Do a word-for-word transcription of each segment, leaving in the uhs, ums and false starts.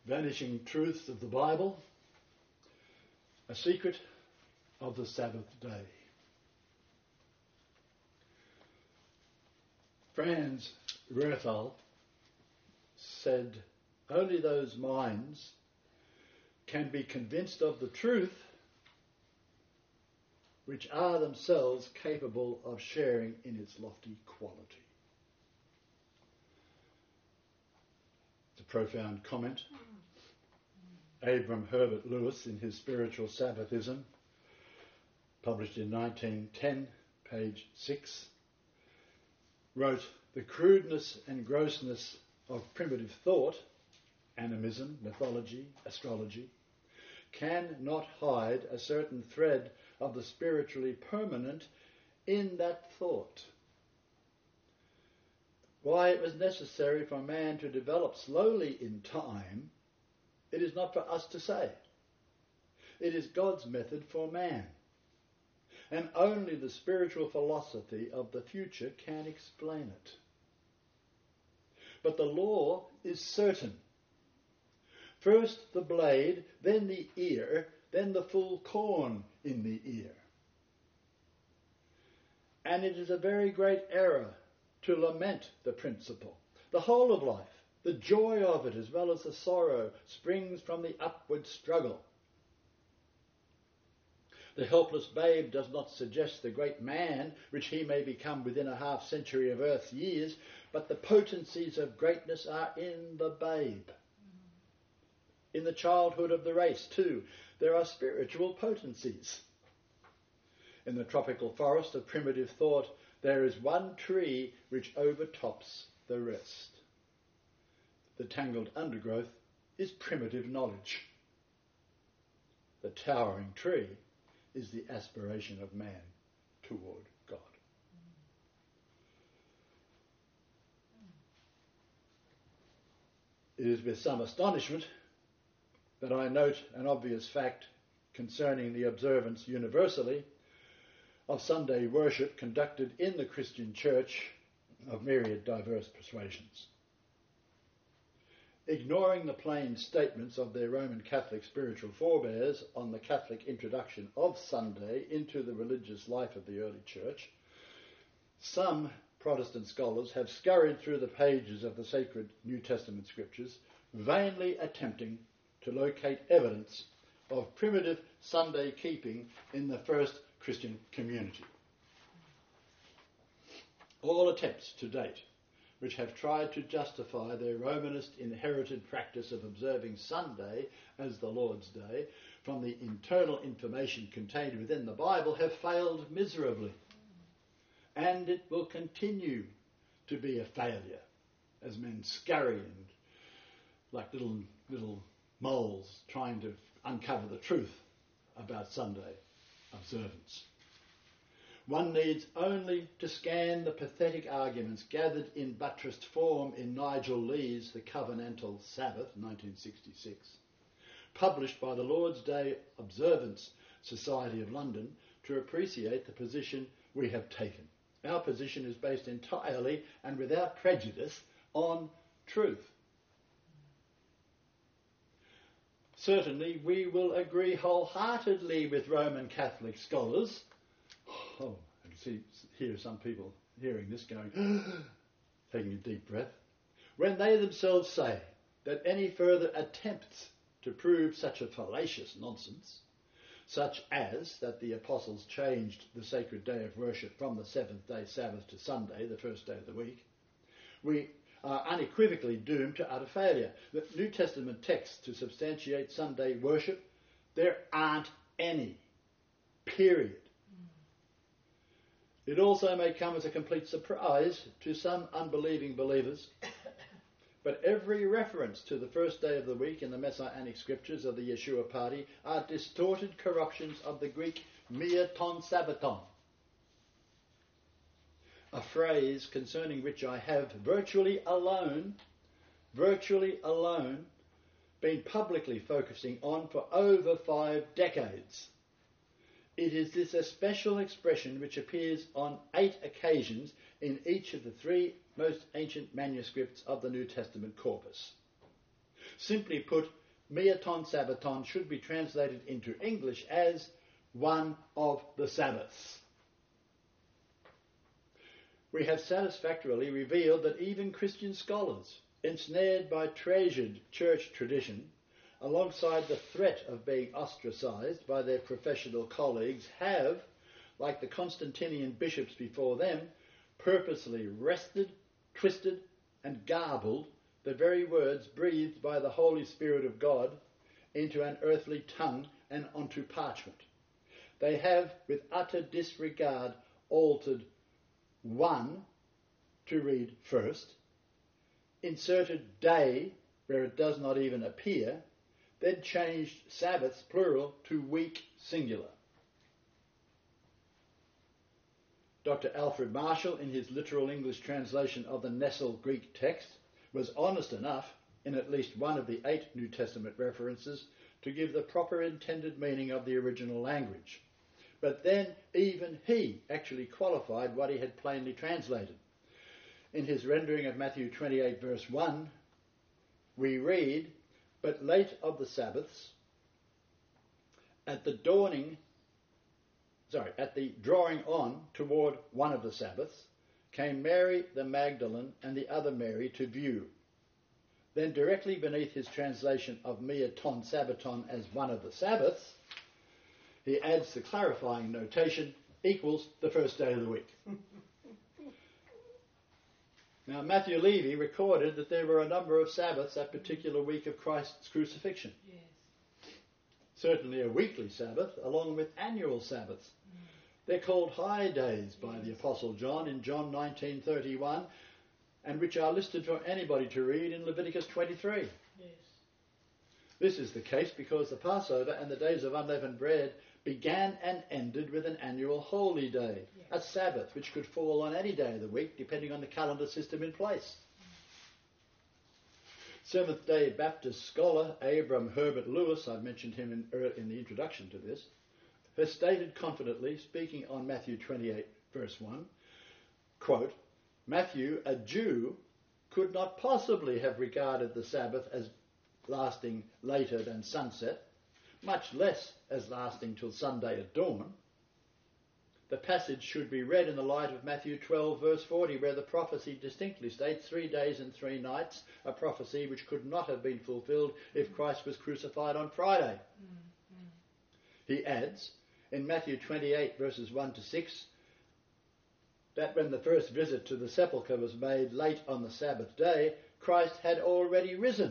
vanishing truths of the Bible, a secret of the Sabbath day. Franz Werthal said, only those minds can be convinced of the truth which are themselves capable of sharing in its lofty quality. It's a profound comment. Abram Herbert Lewis, in his Spiritual Sabbathism, published in nineteen ten, page six, wrote, the crudeness and grossness of primitive thought, animism, mythology, astrology, cannot hide a certain thread of the spiritually permanent in that thought. Why it was necessary for man to develop slowly in time, it is not for us to say. It is God's method for man. And only the spiritual philosophy of the future can explain it. But the law is certain. First the blade, then the ear, then the full corn in the ear. And it is a very great error to lament the principle. The whole of life, the joy of it as well as the sorrow, springs from the upward struggle. The helpless babe does not suggest the great man which he may become within a half century of earth's years, but the potencies of greatness are in the babe. In the childhood of the race, too, there are spiritual potencies. In the tropical forest of primitive thought, there is one tree which overtops the rest. The tangled undergrowth is primitive knowledge. The towering tree is the aspiration of man toward God. It is with some astonishment that I note an obvious fact concerning the observance universally of Sunday worship conducted in the Christian Church of myriad diverse persuasions. Ignoring the plain statements of their Roman Catholic spiritual forebears on the Catholic introduction of Sunday into the religious life of the early Church, some Protestant scholars have scurried through the pages of the sacred New Testament scriptures, vainly attempting to locate evidence of primitive Sunday keeping in the first Christian community. All attempts to date which have tried to justify their Romanist inherited practice of observing Sunday as the Lord's Day from the internal information contained within the Bible have failed miserably. And it will continue to be a failure as men scurry and like little little moles trying to uncover the truth about Sunday observance. One needs only to scan the pathetic arguments gathered in buttressed form in Nigel Lee's The Covenantal Sabbath, nineteen sixty-six, published by the Lord's Day Observance Society of London, to appreciate the position we have taken. Our position is based entirely and without prejudice on truth. Certainly we will agree wholeheartedly with Roman Catholic scholars. Oh, I can see, hear some people hearing this going, taking a deep breath, when they themselves say that any further attempts to prove such a fallacious nonsense, such as that the apostles changed the sacred day of worship from the seventh day Sabbath to Sunday, the first day of the week, we are unequivocally doomed to utter failure. The New Testament texts to substantiate Sunday worship, there aren't any. Period. It also may come as a complete surprise to some unbelieving believers, but every reference to the first day of the week in the Messianic scriptures of the Yeshua party are distorted corruptions of the Greek mia ton sabbaton, a phrase concerning which I have virtually alone, virtually alone, been publicly focusing on for over five decades. It is this especial expression which appears on eight occasions in each of the three most ancient manuscripts of the New Testament corpus. Simply put, Mia-ton Sabbaton should be translated into English as one of the Sabbaths. We have satisfactorily revealed that even Christian scholars, ensnared by treasured church tradition, alongside the threat of being ostracised by their professional colleagues, have, like the Constantinian bishops before them, purposely wrested, twisted and garbled the very words breathed by the Holy Spirit of God into an earthly tongue and onto parchment. They have, with utter disregard, altered one to read first, inserted day where it does not even appear, then changed Sabbaths, plural, to week, singular. Doctor Alfred Marshall, in his literal English translation of the Nessel Greek text, was honest enough, in at least one of the eight New Testament references, to give the proper intended meaning of the original language. But then even he actually qualified what he had plainly translated. In his rendering of Matthew twenty-eight verse one, we read, "But late of the Sabbaths, at the dawning, sorry, at the drawing on toward one of the Sabbaths, came Mary the Magdalene and the other Mary to view." Then directly beneath his translation of Mia-ton Sabbaton as one of the Sabbaths, he adds the clarifying notation, equals the first day of the week. Now, Matthew Levy recorded that there were a number of Sabbaths that particular week of Christ's crucifixion. Yes. Certainly a weekly Sabbath, along with annual Sabbaths. Mm. They're called high days by yes. the Apostle John in John nineteen thirty-one, and which are listed for anybody to read in Leviticus twenty-three. Yes. This is the case because the Passover and the days of unleavened bread began and ended with an annual holy day, yes. a Sabbath which could fall on any day of the week depending on the calendar system in place. Mm. Seventh-day Baptist scholar Abram Herbert Lewis, I mentioned him in, in the introduction to this, has stated confidently, speaking on Matthew twenty-eight verse one, quote, "Matthew, a Jew, could not possibly have regarded the Sabbath as lasting later than sunset, much less as lasting till Sunday at dawn. The passage should be read in the light of Matthew twelve verse forty, where the prophecy distinctly states three days and three nights, a prophecy which could not have been fulfilled if Christ was crucified on Friday." Mm-hmm. He adds, in Matthew twenty-eight verses one to six, that when the first visit to the sepulchre was made late on the Sabbath day, Christ had already risen.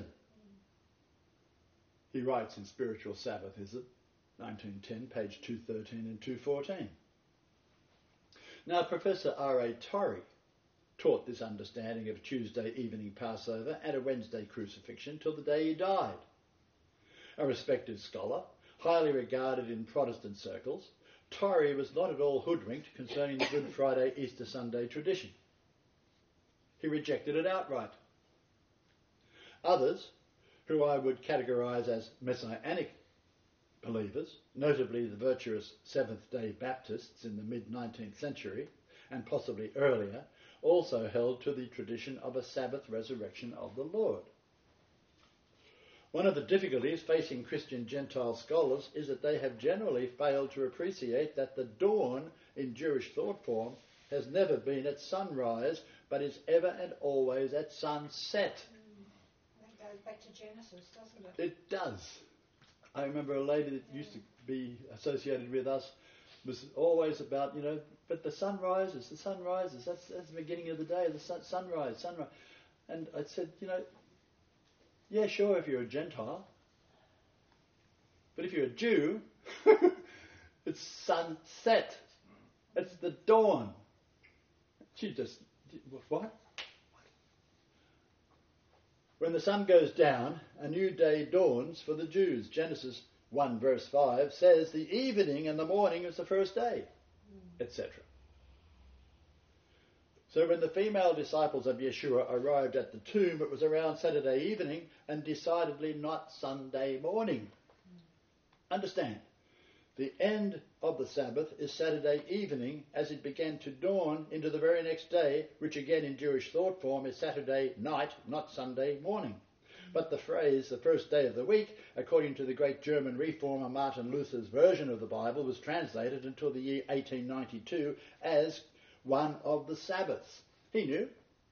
He writes in Spiritual Sabbath, is it? nineteen ten, page two thirteen and two fourteen. Now, Professor R A Torrey taught this understanding of Tuesday evening Passover and a Wednesday crucifixion till the day he died. A respected scholar, highly regarded in Protestant circles, Torrey was not at all hoodwinked concerning the Good Friday Easter Sunday tradition. He rejected it outright. Others, who I would categorise as Messianic believers, notably the virtuous Seventh-day Baptists in the mid-nineteenth century, and possibly earlier, also held to the tradition of a Sabbath resurrection of the Lord. One of the difficulties facing Christian Gentile scholars is that they have generally failed to appreciate that the dawn in Jewish thought form has never been at sunrise, but is ever and always at sunset. Mm. That goes back to Genesis, doesn't it? It does. I remember a lady that used to be associated with us was always about, you know, but the sun rises, the sun rises, that's, that's the beginning of the day, the sun, sunrise, sunrise. And I said, you know, yeah, sure, if you're a Gentile. But if you're a Jew, it's sunset. It's the dawn. She just, what? When the sun goes down, a new day dawns for the Jews. Genesis one verse five says the evening and the morning is the first day, mm. et cetera. So when the female disciples of Yeshua arrived at the tomb, it was around Saturday evening and decidedly not Sunday morning. Mm. Understand, the end of the Sabbath is Saturday evening as it began to dawn into the very next day, which again in Jewish thought form is Saturday night, not Sunday morning. But the phrase, the first day of the week, according to the great German reformer Martin Luther's version of the Bible, was translated until the year eighteen ninety-two as one of the Sabbaths. He knew.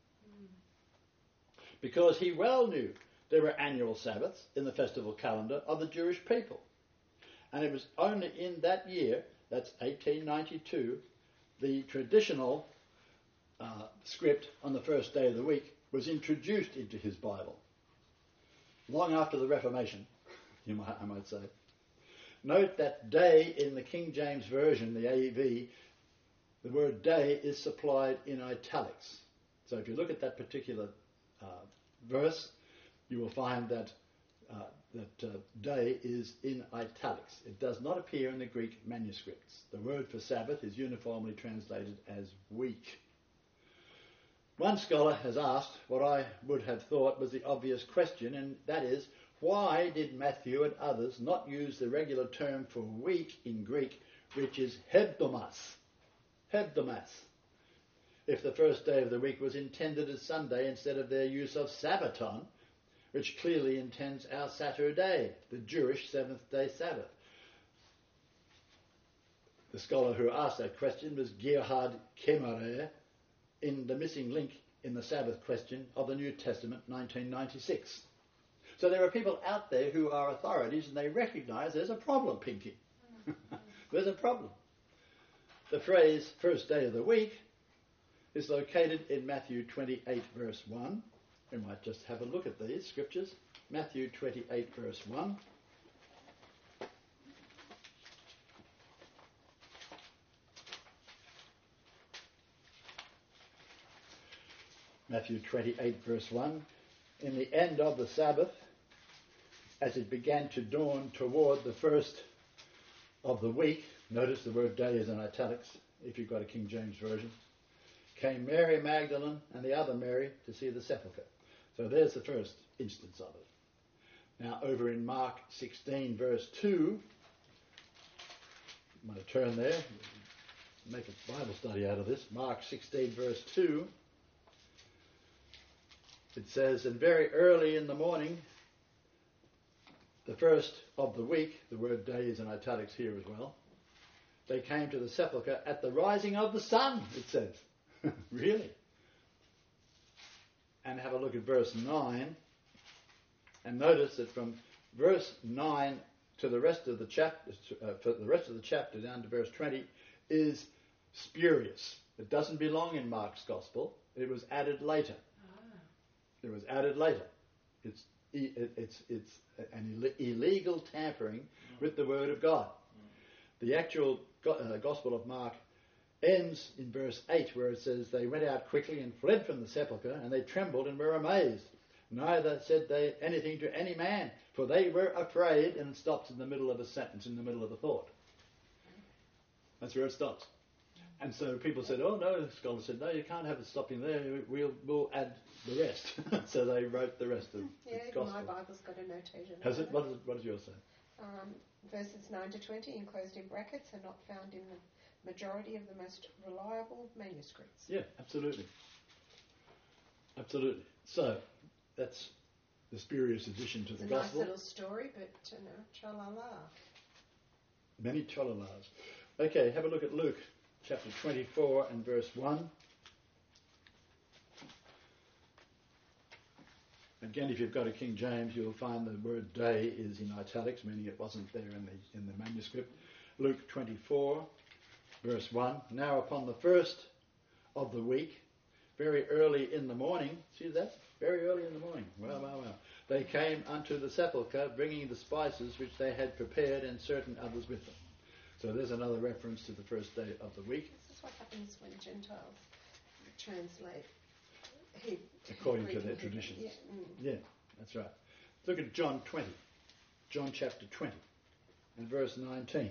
Because he well knew there were annual Sabbaths in the festival calendar of the Jewish people. And it was only in that year, that's eighteen ninety-two, the traditional uh, script on the first day of the week was introduced into his Bible. Long after the Reformation, you might, I might say. Note that day in the King James Version, the A E V, the word day is supplied in italics. So if you look at that particular uh, verse, you will find that uh, that uh, day is in italics. It does not appear in the Greek manuscripts. The word for Sabbath is uniformly translated as week. One scholar has asked what I would have thought was the obvious question, and that is, why did Matthew and others not use the regular term for week in Greek, which is hebdomas? Hebdomas. If the first day of the week was intended as Sunday instead of their use of Sabbaton, which clearly intends our Saturday, the Jewish seventh-day Sabbath. The scholar who asked that question was Gerhard Kemmerer in The Missing Link in the Sabbath Question of the New Testament, nineteen ninety-six. So there are people out there who are authorities and they recognise there's a problem, Pinky. There's a problem. The phrase first day of the week is located in Matthew twenty-eight verse one. We might just have a look at these scriptures. Matthew twenty-eight verse one. Matthew twenty-eight verse one. In the end of the Sabbath, as it began to dawn toward the first of the week, notice the word day is in italics if you've got a King James Version, came Mary Magdalene and the other Mary to see the sepulchre. So there's the first instance of it. Now over in Mark sixteen verse two, I'm going to turn there, make a Bible study out of this. Mark sixteen verse two, it says, and very early in the morning, the first of the week, the word day is in italics here as well, they came to the sepulchre at the rising of the sun, it says. Really? And have a look at verse nine, and notice that from verse nine to the rest of the chapter, uh, for the rest of the chapter down to verse twenty, is spurious. It doesn't belong in Mark's Gospel. It was added later. Ah. It was added later. It's it, it's it's an Ill- illegal tampering mm. with the Word of God. Mm. The actual go- uh, Gospel of Mark ends in verse eight, where it says, they went out quickly and fled from the sepulchre, and they trembled and were amazed. Neither said they anything to any man, for they were afraid, and it stops in the middle of a sentence, in the middle of a thought. That's where it stops. And so people said, oh no, the scholar said, no, you can't have it stopping there, we'll, we'll add the rest. So they wrote the rest of yeah, the Gospel. My Bible's got a notation. Has it? What, is, what does yours say? Um, verses nine to twenty, enclosed in brackets, are not found in the majority of the most reliable manuscripts. Yeah, absolutely. Absolutely. So, that's the spurious addition to it's the a Gospel. Nice little story, but, you know, tra-la-la. Many tra-la-las. Okay, have a look at Luke chapter twenty-four and verse one. Again, if you've got a King James, you'll find the word day is in italics, meaning it wasn't there in the in the manuscript. Luke twenty-four, verse one. Now upon the first of the week, very early in the morning, see that? Very early in the morning. Wow, wow, wow. They came unto the sepulchre, bringing the spices which they had prepared, and certain others with them. So there's another reference to the first day of the week. This is what happens when Gentiles translate He, according Greek to their Hebrew. traditions. Yeah, mm. Yeah, that's right. Look at John twenty. John chapter twenty and verse nineteen.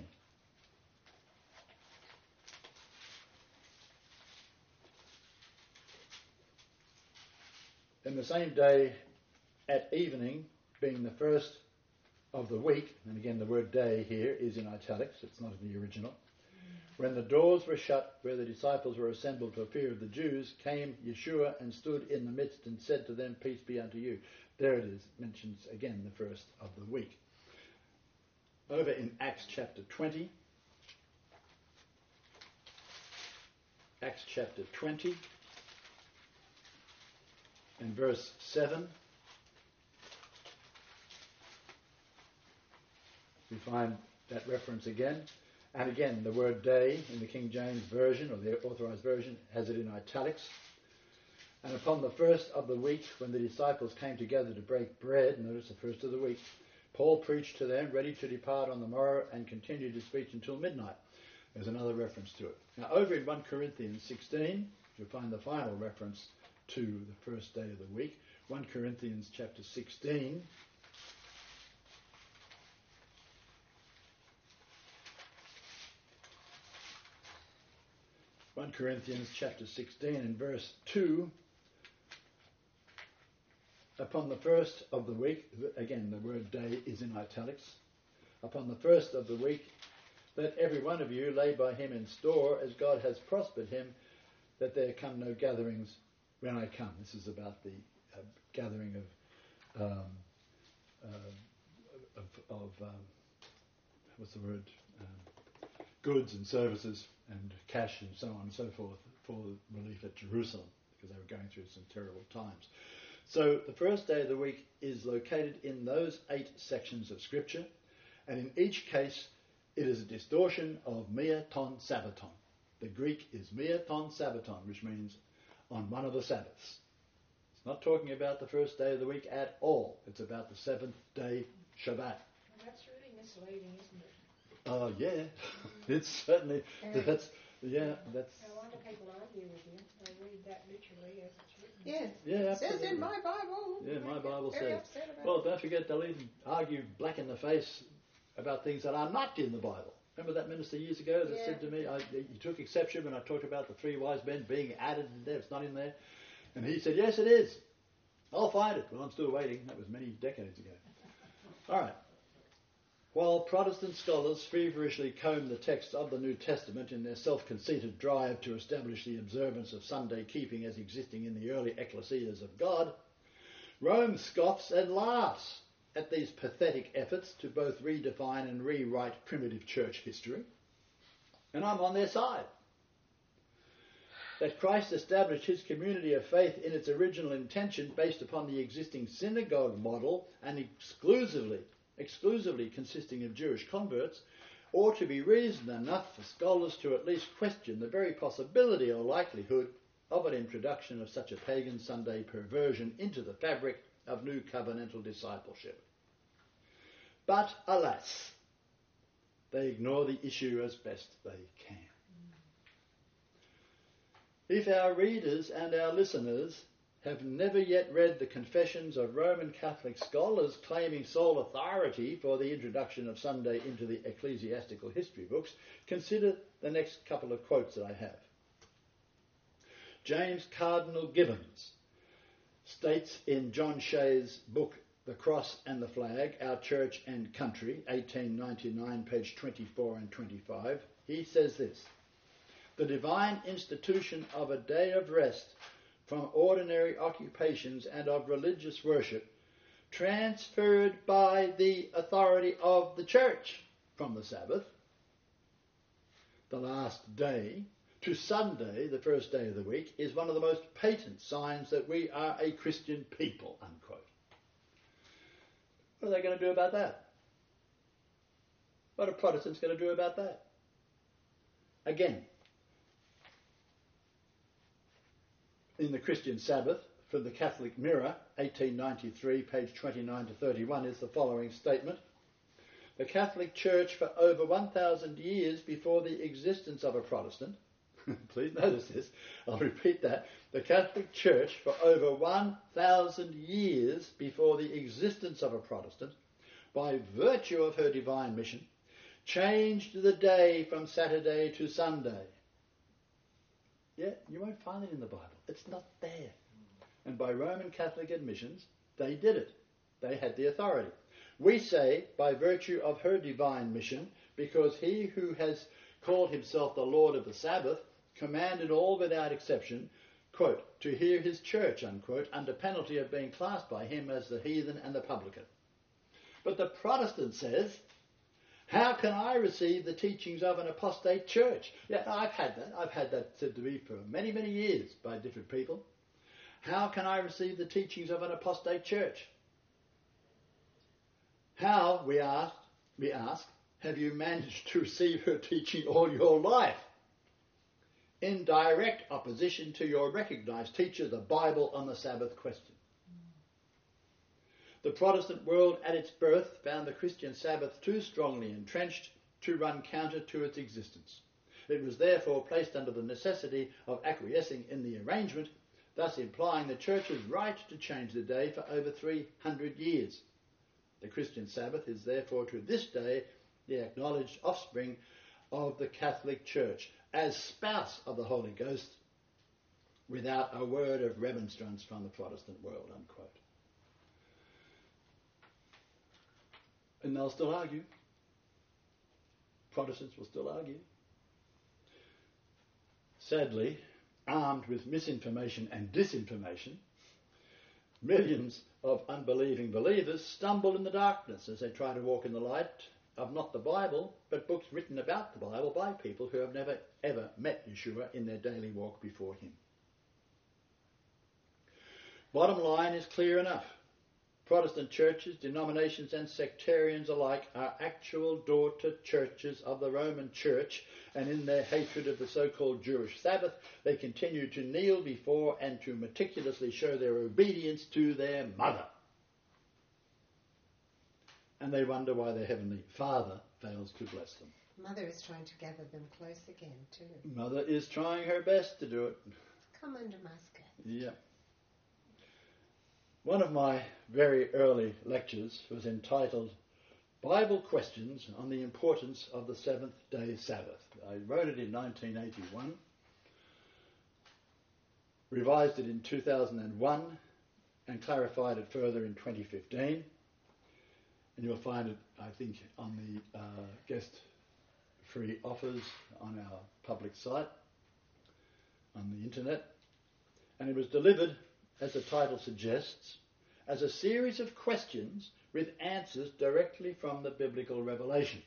In the same day at evening, being the first of the week, and again the word day here is in italics, it's not in the original, when the doors were shut where the disciples were assembled for fear of the Jews, came Yeshua and stood in the midst and said to them, peace be unto you. there it is, mentions again the first of the week. Over in Acts chapter twenty, Acts chapter twenty and verse seven, we find that reference again. And again, the word day in the King James Version, or the Authorized Version, has it in italics. And upon the first of the week, when the disciples came together to break bread, notice the first of the week, Paul preached to them, ready to depart on the morrow, and continued his speech until midnight. There's another reference to it. Now, over in First Corinthians sixteen, you'll find the final reference to the first day of the week. First Corinthians chapter sixteen. First Corinthians chapter sixteen and verse two. Upon the first of the week, again the word day is in italics, upon the first of the week, let every one of you lay by him in store as God has prospered him, that there come no gatherings when I come. This is about the uh, gathering of, um, uh, of, of um, what's the word, um, goods and services and cash and so on and so forth for relief at Jerusalem, because they were going through some terrible times. So the first day of the week is located in those eight sections of Scripture, and in each case it is a distortion of mia ton sabbaton. The Greek is mia ton sabbaton, which means on one of the Sabbaths. It's not talking about the first day of the week at all. It's about the seventh day Shabbat. Well, that's really misleading, isn't it? Oh, uh, yeah. It's certainly, Um, that's, yeah, that's... No wonder people argue with you. They read that literally as it's written. Yes. Yeah, It says absolutely. in my Bible. Yeah, my I get Bible very says. upset about Well, it. don't forget they'll even argue black in the face about things that are not in the Bible. Remember that minister years ago that Yeah. said to me, I, he took exception when I talked about the three wise men being added in there, it's not in there. And he said, yes, it is. I'll find it. Well, I'm still waiting. That was many decades ago. All right. While Protestant scholars feverishly comb the texts of the New Testament in their self-conceited drive to establish the observance of Sunday keeping as existing in the early ecclesias of God, Rome scoffs and laughs at these pathetic efforts to both redefine and rewrite primitive church history. And I'm on their side. That Christ established his community of faith in its original intention based upon the existing synagogue model and exclusively exclusively consisting of Jewish converts, ought to be reason enough for scholars to at least question the very possibility or likelihood of an introduction of such a pagan Sunday perversion into the fabric of new covenantal discipleship. But alas, they ignore the issue as best they can. If our readers and our listeners have never yet read the confessions of Roman Catholic scholars claiming sole authority for the introduction of Sunday into the ecclesiastical history books, consider the next couple of quotes that I have. James Cardinal Gibbons states in John Shea's book, The Cross and the Flag, Our Church and Country, eighteen ninety-nine, page twenty-four and twenty-five, he says this: the divine institution of a day of rest from ordinary occupations and of religious worship, transferred by the authority of the church from the Sabbath, the last day, to Sunday, the first day of the week, is one of the most patent signs that we are a Christian people, unquote. What are they going to do about that? What are Protestants going to do about that? Again, in the Christian Sabbath, from the Catholic Mirror, eighteen ninety-three, page twenty-nine to thirty-one, is the following statement. The Catholic Church for over one thousand years before the existence of a Protestant, please notice this, I'll repeat that, the Catholic Church for over one thousand years before the existence of a Protestant, by virtue of her divine mission, changed the day from Saturday to Sunday. Yeah, you won't find it in the Bible. It's not there. And by Roman Catholic admissions, they did it. They had the authority. We say, by virtue of her divine mission, because he who has called himself the Lord of the Sabbath, commanded all without exception, quote, to hear his church, unquote, under penalty of being classed by him as the heathen and the publican. But the Protestant says, how can I receive the teachings of an apostate church? Yeah, I've had that. I've had that said to me for many, many years by different people. How can I receive the teachings of an apostate church? How, we ask, we ask, have you managed to receive her teaching all your life? In direct opposition to your recognised teacher, the Bible on the Sabbath question. The Protestant world at its birth found the Christian Sabbath too strongly entrenched to run counter to its existence. It was therefore placed under the necessity of acquiescing in the arrangement, thus implying the Church's right to change the day for over three hundred years. The Christian Sabbath is therefore to this day the acknowledged offspring of the Catholic Church as spouse of the Holy Ghost, without a word of remonstrance from the Protestant world, unquote. And they'll still argue. Protestants will still argue. Sadly, armed with misinformation and disinformation, millions of unbelieving believers stumble in the darkness as they try to walk in the light of not the Bible, but books written about the Bible by people who have never ever met Yeshua in their daily walk before him. Bottom line is clear enough. Protestant churches, denominations and sectarians alike are actual daughter churches of the Roman Church, and in their hatred of the so-called Jewish Sabbath, they continue to kneel before and to meticulously show their obedience to their mother. And they wonder why their Heavenly Father fails to bless them. Mother is trying to gather them close again too. Mother is trying her best to do it. Come under my skirt. Yeah. One of my very early lectures was entitled Bible Questions on the Importance of the Seventh-day Sabbath. I wrote it in nineteen eighty-one, revised it in two thousand one, and clarified it further in twenty fifteen. And you'll find it, I think, on the uh, guest free offers on our public site, on the internet. And it was delivered, as the title suggests, as a series of questions with answers directly from the biblical revelation.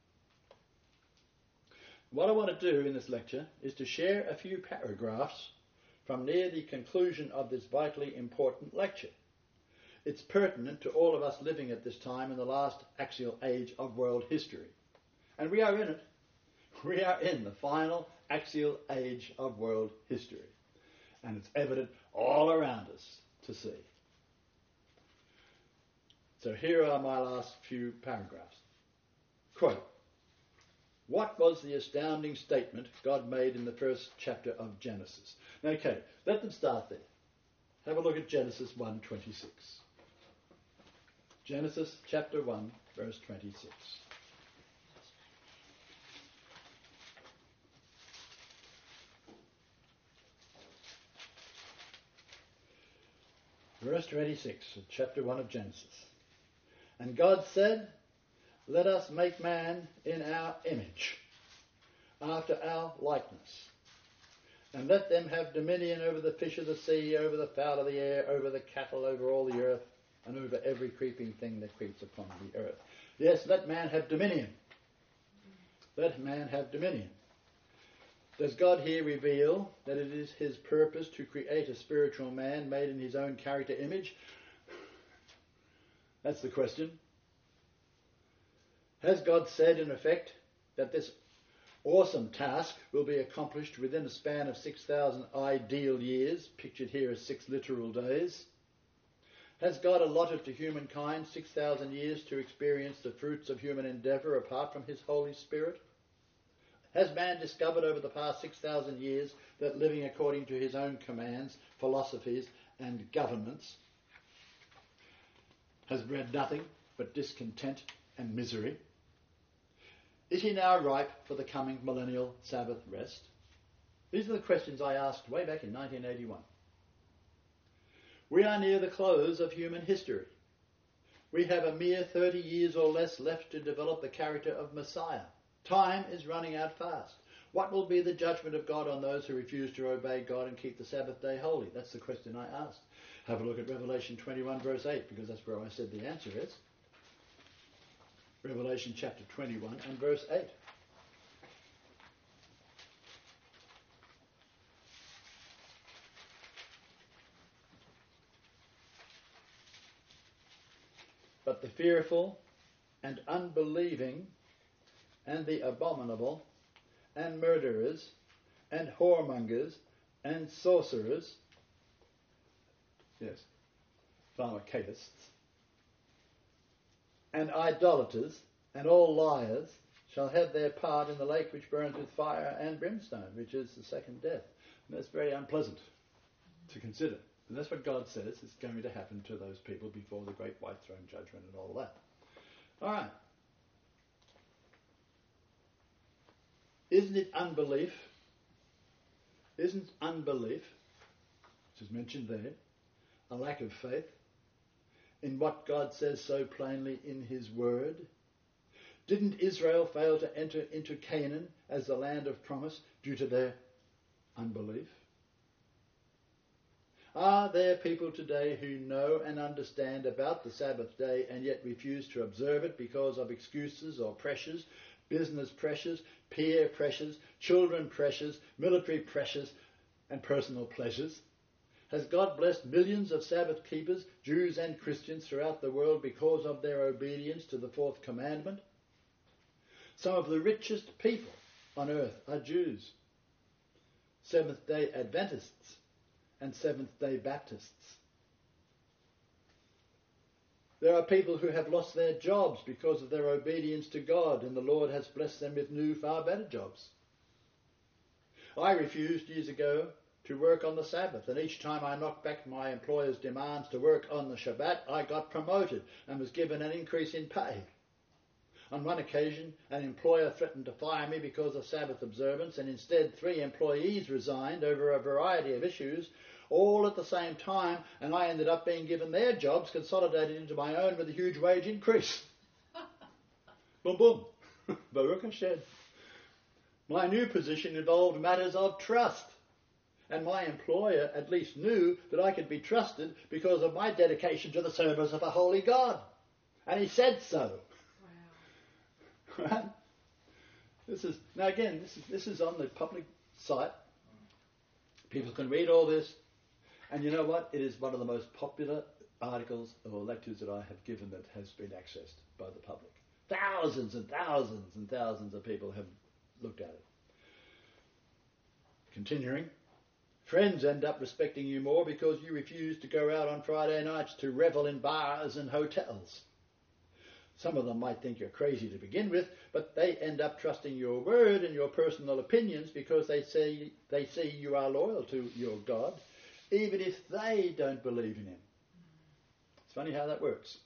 What I want to do in this lecture is to share a few paragraphs from near the conclusion of this vitally important lecture. It's pertinent to all of us living at this time in the last axial age of world history. And we are in it. We are in the final axial age of world history. And it's evident all around us to see. So here are my last few paragraphs. Quote, what was the astounding statement God made in the first chapter of Genesis? Now, okay, let them start there. Have a look at Genesis one twenty-six. Genesis chapter one, verse twenty-six. Verse twenty-six of chapter one of Genesis. And God said, let us make man in our image, after our likeness, and let them have dominion over the fish of the sea, over the fowl of the air, over the cattle, over all the earth, and over every creeping thing that creeps upon the earth. Yes, let man have dominion. Let man have dominion. Does God here reveal that it is his purpose to create a spiritual man made in his own character image? That's the question. Has God said, in effect, that this awesome task will be accomplished within a span of six thousand ideal years, pictured here as six literal days? Has God allotted to humankind six thousand years to experience the fruits of human endeavour apart from his Holy Spirit? Has man discovered over the past six thousand years that living according to his own commands, philosophies and governments has bred nothing but discontent and misery? Is he now ripe for the coming millennial Sabbath rest? These are the questions I asked way back in nineteen eighty-one. We are near the close of human history. We have a mere thirty years or less left to develop the character of Messiah. Time is running out fast. What will be the judgment of God on those who refuse to obey God and keep the Sabbath day holy? That's the question I asked. Have a look at Revelation twenty-one verse eight, because that's where I said the answer is. Revelation chapter twenty-one and verse eight. But the fearful and unbelieving and the abominable and murderers and whoremongers and sorcerers, yes, pharmacists, and idolaters and all liars shall have their part in the lake which burns with fire and brimstone, which is the second death. And that's very unpleasant to consider. And that's what God says is going to happen to those people before the great white throne judgment and all that. All right. Isn't it unbelief? Isn't unbelief, which is mentioned there, a lack of faith in what God says so plainly in his word? Didn't Israel fail to enter into Canaan as the land of promise due to their unbelief? Are there people today who know and understand about the Sabbath day and yet refuse to observe it because of excuses or pressures, business pressures, peer pressures, children pressures, military pressures, and personal pleasures? Has God blessed millions of Sabbath keepers, Jews and Christians throughout the world because of their obedience to the fourth commandment? Some of the richest people on earth are Jews, Seventh-day Adventists, and Seventh-day Baptists. There are people who have lost their jobs because of their obedience to God, and the Lord has blessed them with new, far better jobs. I refused years ago to work on the Sabbath, and each time I knocked back my employer's demands to work on the Shabbat, I got promoted and was given an increase in pay. On one occasion, an employer threatened to fire me because of Sabbath observance, and instead three employees resigned over a variety of issues, all at the same time, and I ended up being given their jobs consolidated into my own with a huge wage increase. Boom, boom. Baruch Hashem. My new position involved matters of trust, and my employer at least knew that I could be trusted because of my dedication to the service of a holy God. And he said so. Right? This is now again. This is this is on the public site. People can read all this, and you know what? It is one of the most popular articles or lectures that I have given that has been accessed by the public. Thousands and thousands and thousands of people have looked at it. Continuing, friends end up respecting you more because you refuse to go out on Friday nights to revel in bars and hotels. Some of them might think you're crazy to begin with, but they end up trusting your word and your personal opinions because they say they see you are loyal to your God, even if they don't believe in him. It's funny how that works.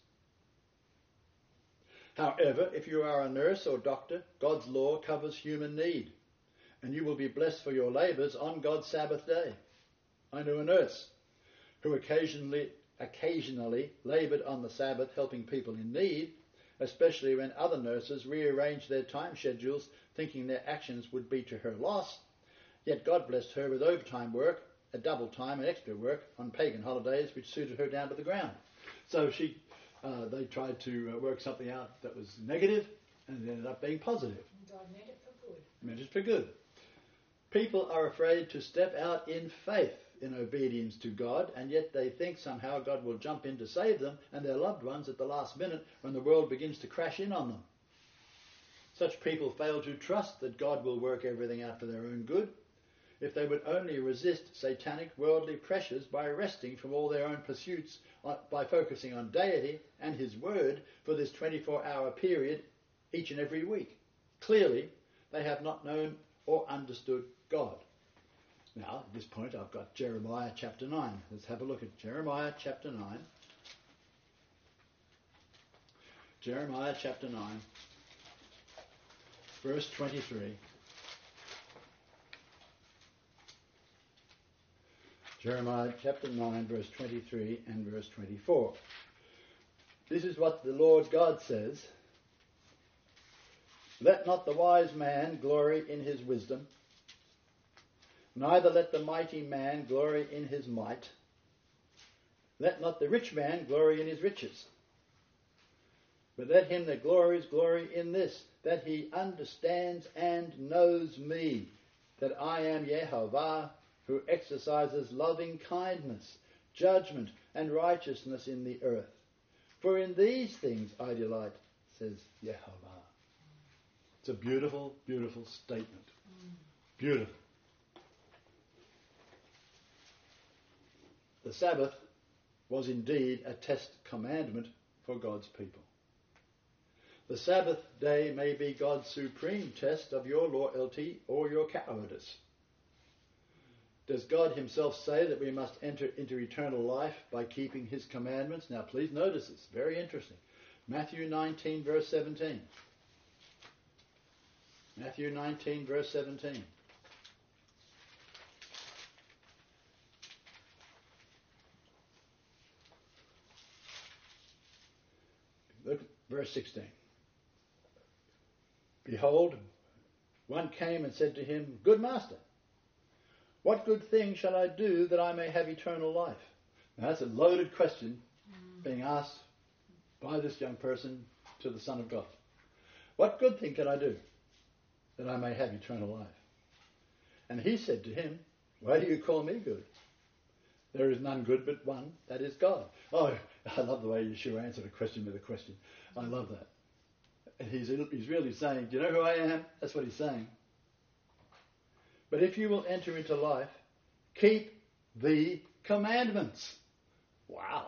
However, if you are a nurse or doctor, God's law covers human need, and you will be blessed for your labours on God's Sabbath day. I knew a nurse who occasionally, occasionally laboured on the Sabbath helping people in need, especially when other nurses rearranged their time schedules thinking their actions would be to her loss. Yet God blessed her with overtime work, a double time and extra work on pagan holidays which suited her down to the ground. So she, uh, they tried to uh, work something out that was negative and it ended up being positive. God meant it for good. Meant it for good. People are afraid to step out in faith in obedience to God, and yet they think somehow God will jump in to save them and their loved ones at the last minute when the world begins to crash in on them. Such people fail to trust that God will work everything out for their own good. If they would only resist satanic worldly pressures by resting from all their own pursuits, by focusing on deity and his word for this twenty-four hour period each and every week. Clearly, they have not known or understood God. Now, at this point, I've got Jeremiah chapter nine. Let's have a look at Jeremiah chapter nine. Jeremiah chapter nine, verse twenty-three. Jeremiah chapter nine, verse twenty-three and verse twenty-four. This is what the Lord God says. Let not the wise man glory in his wisdom, Neither let the mighty man glory in his might. Let not the rich man glory in his riches. But let him that glories glory in this, that he understands and knows me, that I am Yehovah, who exercises loving kindness, judgment, and righteousness in the earth. For in these things I delight, says Yehovah. It's a beautiful, beautiful statement. Beautiful. The Sabbath was indeed a test commandment for God's people. The Sabbath day may be God's supreme test of your loyalty or your cowardice. Does God himself say that we must enter into eternal life by keeping his commandments? Now please notice this, very interesting. Matthew nineteen verse seventeen. Matthew nineteen verse seventeen. Look at verse sixteen. Behold, one came and said to him, Good master, what good thing shall I do that I may have eternal life? Now that's a loaded question being asked by this young person to the Son of God. What good thing can I do that I may have eternal life? And he said to him, Why do you call me good? There is none good but one, that is God. Oh, I love the way Yeshua answered a question with a question. I love that. He's, he's really saying, do you know who I am? That's what he's saying. But if you will enter into life, keep the commandments. Wow.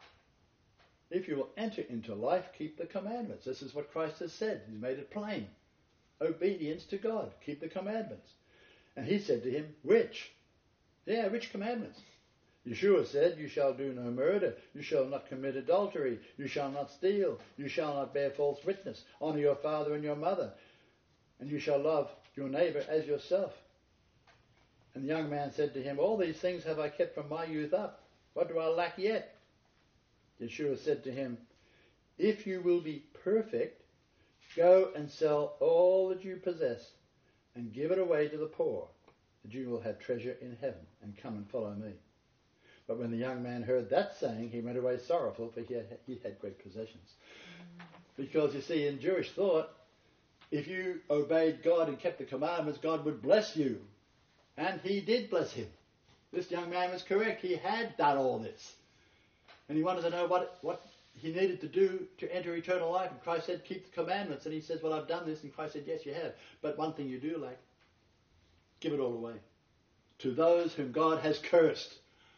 If you will enter into life, keep the commandments. This is what Christ has said. He's made it plain. Obedience to God. Keep the commandments. And he said to him, which? Yeah, which commandments? Yeshua said, you shall do no murder, you shall not commit adultery, you shall not steal, you shall not bear false witness, honour your father and your mother, and you shall love your neighbour as yourself. And the young man said to him, all these things have I kept from my youth up. What do I lack yet? Yeshua said to him, if you will be perfect, go and sell all that you possess and give it away to the poor, that you will have treasure in heaven, and come and follow me. But when the young man heard that saying, he went away sorrowful, for he had, he had great possessions. Because, you see, in Jewish thought, if you obeyed God and kept the commandments, God would bless you. And he did bless him. This young man was correct. He had done all this. And he wanted to know what, what he needed to do to enter eternal life. And Christ said, keep the commandments. And he says, well, I've done this. And Christ said, yes, you have. But one thing you do lack, give it all away to those whom God has cursed.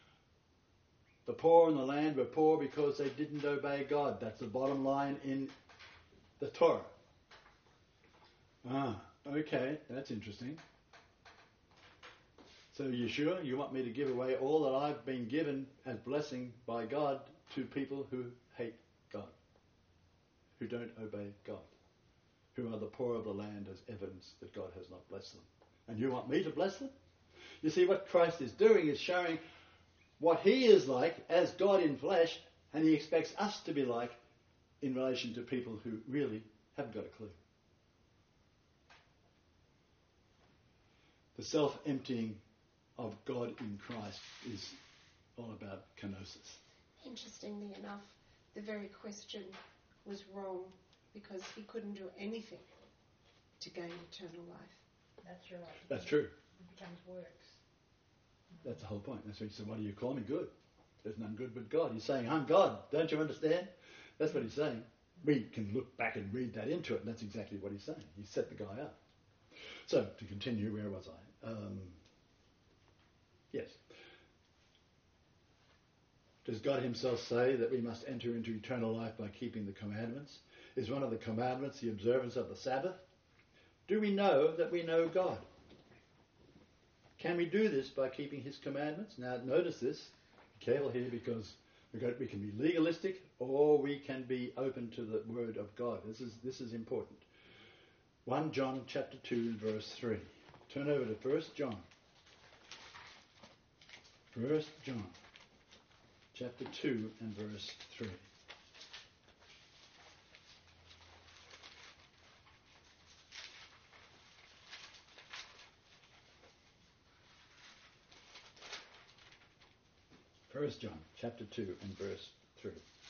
The poor in the land were poor because they didn't obey God. That's the bottom line in the Torah. Ah, okay, that's interesting. So Yeshua, you want me to give away all that I've been given as blessing by God to people who hate God, who don't obey God, who are the poor of the land as evidence that God has not blessed them. And you want me to bless them? You see, what Christ is doing is showing what he is like as God in flesh, and he expects us to be like in relation to people who really haven't got a clue. The self-emptying of God in Christ is all about kenosis. Interestingly enough, the very question was wrong because he couldn't do anything to gain eternal life. That's right. That's true. It becomes works. That's the whole point. That's why he said, why do you call me good? There's none good but God. He's saying, I'm God. Don't you understand? That's what he's saying. We can look back and read that into it, and that's exactly what he's saying. He set the guy up. So, to continue, where was I? Um, yes. Does God himself say that we must enter into eternal life by keeping the commandments? Is one of the commandments the observance of the Sabbath? Do we know that we know God? Can we do this by keeping his commandments? Now, notice this. Be careful here, because we can be legalistic or we can be open to the word of God. This is this is important. First John chapter two, verse three. Turn over to First John. First John chapter two and verse three. First John chapter two and verse three.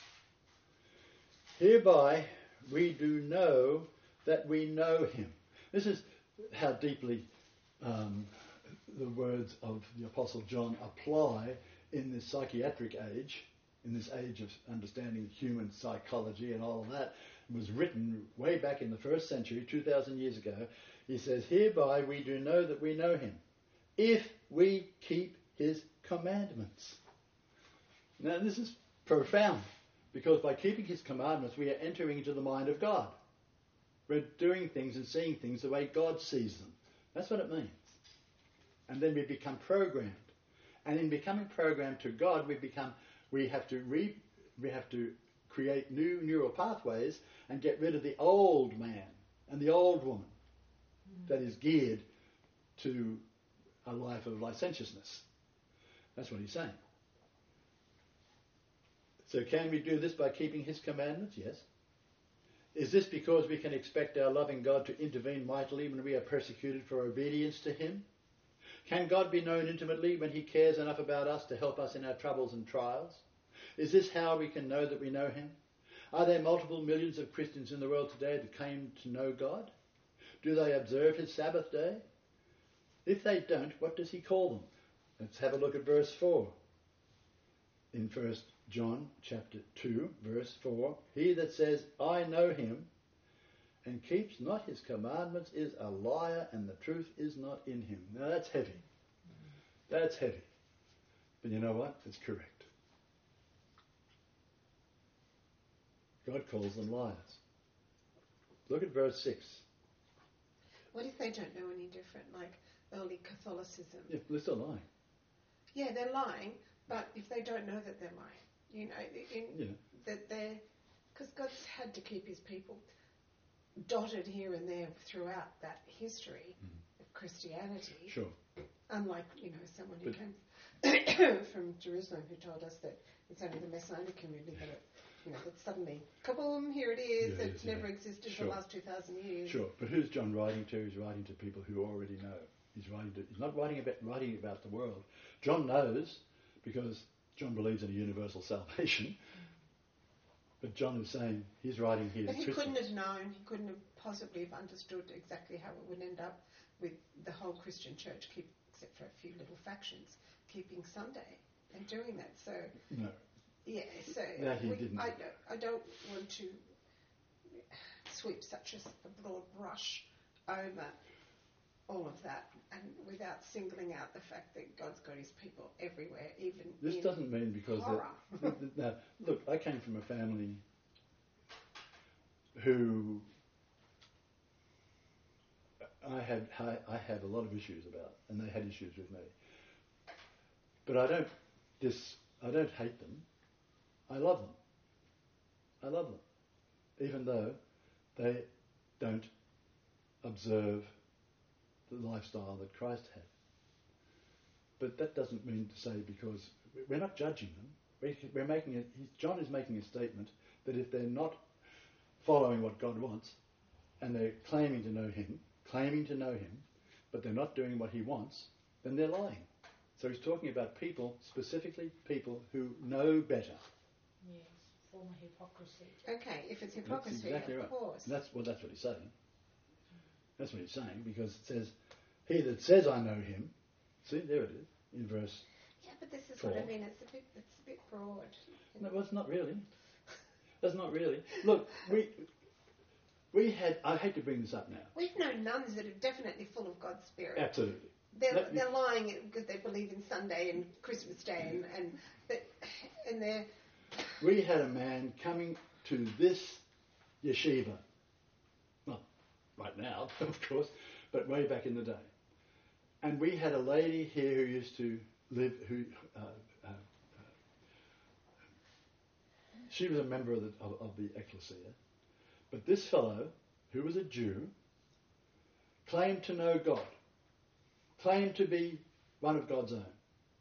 Hereby we do know that we know him. This is how deeply um, the words of the Apostle John apply in this psychiatric age, in this age of understanding human psychology and all of that. It was written way back in the first century, two thousand years ago. He says, hereby we do know that we know him, if we keep his commandments. Now this is profound, because by keeping his commandments we are entering into the mind of God. We're doing things and seeing things the way God sees them. That's what it means. And then we become programmed. And in becoming programmed to God, we become we have to re, we have to create new neural pathways and get rid of the old man and the old woman mm. that is geared to a life of licentiousness. That's what he's saying. So can we do this by keeping his commandments? Yes. Is this because we can expect our loving God to intervene mightily when we are persecuted for obedience to him? Can God be known intimately when he cares enough about us to help us in our troubles and trials? Is this how we can know that we know him? Are there multiple millions of Christians in the world today that claim to know God? Do they observe his Sabbath day? If they don't, what does he call them? Let's have a look at verse four. In First John chapter two, verse four, he that says, I know him, and keeps not his commandments is a liar, and the truth is not in him. Now that's heavy. That's heavy. But you know what? It's correct. God calls them liars. Look at verse six. What if they don't know any different, like early Catholicism? Yeah, they're still lying. Yeah, they're lying, but if they don't know that they're lying, you know, in, yeah. that they're, because God's had to keep his people dotted here and there throughout that history mm. of Christianity. Sure. Unlike, you know, someone who but came from Jerusalem who told us that it's only the Messianic community that it, you know, that suddenly, kaboom, here it is, yeah, it's yeah. never existed sure. for the last two thousand years. Sure, but who's John writing to? He's writing to people who already know. He's writing to, he's not writing about writing about the world. John knows, because John believes in a universal salvation. But John is saying he's writing here. But he Christians. couldn't have known, he couldn't have possibly have understood exactly how it would end up with the whole Christian church, keep, except for a few little factions, keeping Sunday and doing that. So no. Yeah, so that he we, didn't. I, I don't want to sweep such a, a broad brush over all of that, and without singling out the fact that God's got his people everywhere, even This in doesn't mean because horror. that, now, look, I came from a family who I had I had a lot of issues about, and they had issues with me. But I don't dis I don't hate them. I love them. I love them, even though they don't observe the lifestyle that Christ had. But that doesn't mean to say, because we're not judging them. We're making a, John is making a statement that if they're not following what God wants, and they're claiming to know him, claiming to know him, but they're not doing what he wants, then they're lying. So he's talking about people, specifically people who know better. Yes, form of hypocrisy. Okay, if it's hypocrisy, that's exactly of right. course. And that's well, that's what he's saying. That's what he's saying, because it says, "He that says I know him." See, there it is in verse. Yeah, but this is four. what I mean. It's a bit, it's a bit broad. No, well, it's not really. That's not really. Look, we we had. I hate to bring this up now. We've known nuns that are definitely full of God's Spirit. Absolutely. They're, Let they're me- lying because they believe in Sunday and Christmas Day, and and, but, and they're We had a man coming to this yeshiva, not right now, of course, but way back in the day. And we had a lady here who used to live, who uh, uh, uh, she was a member of the, of, of the ecclesia. But this fellow, who was a Jew, claimed to know God, claimed to be one of God's own.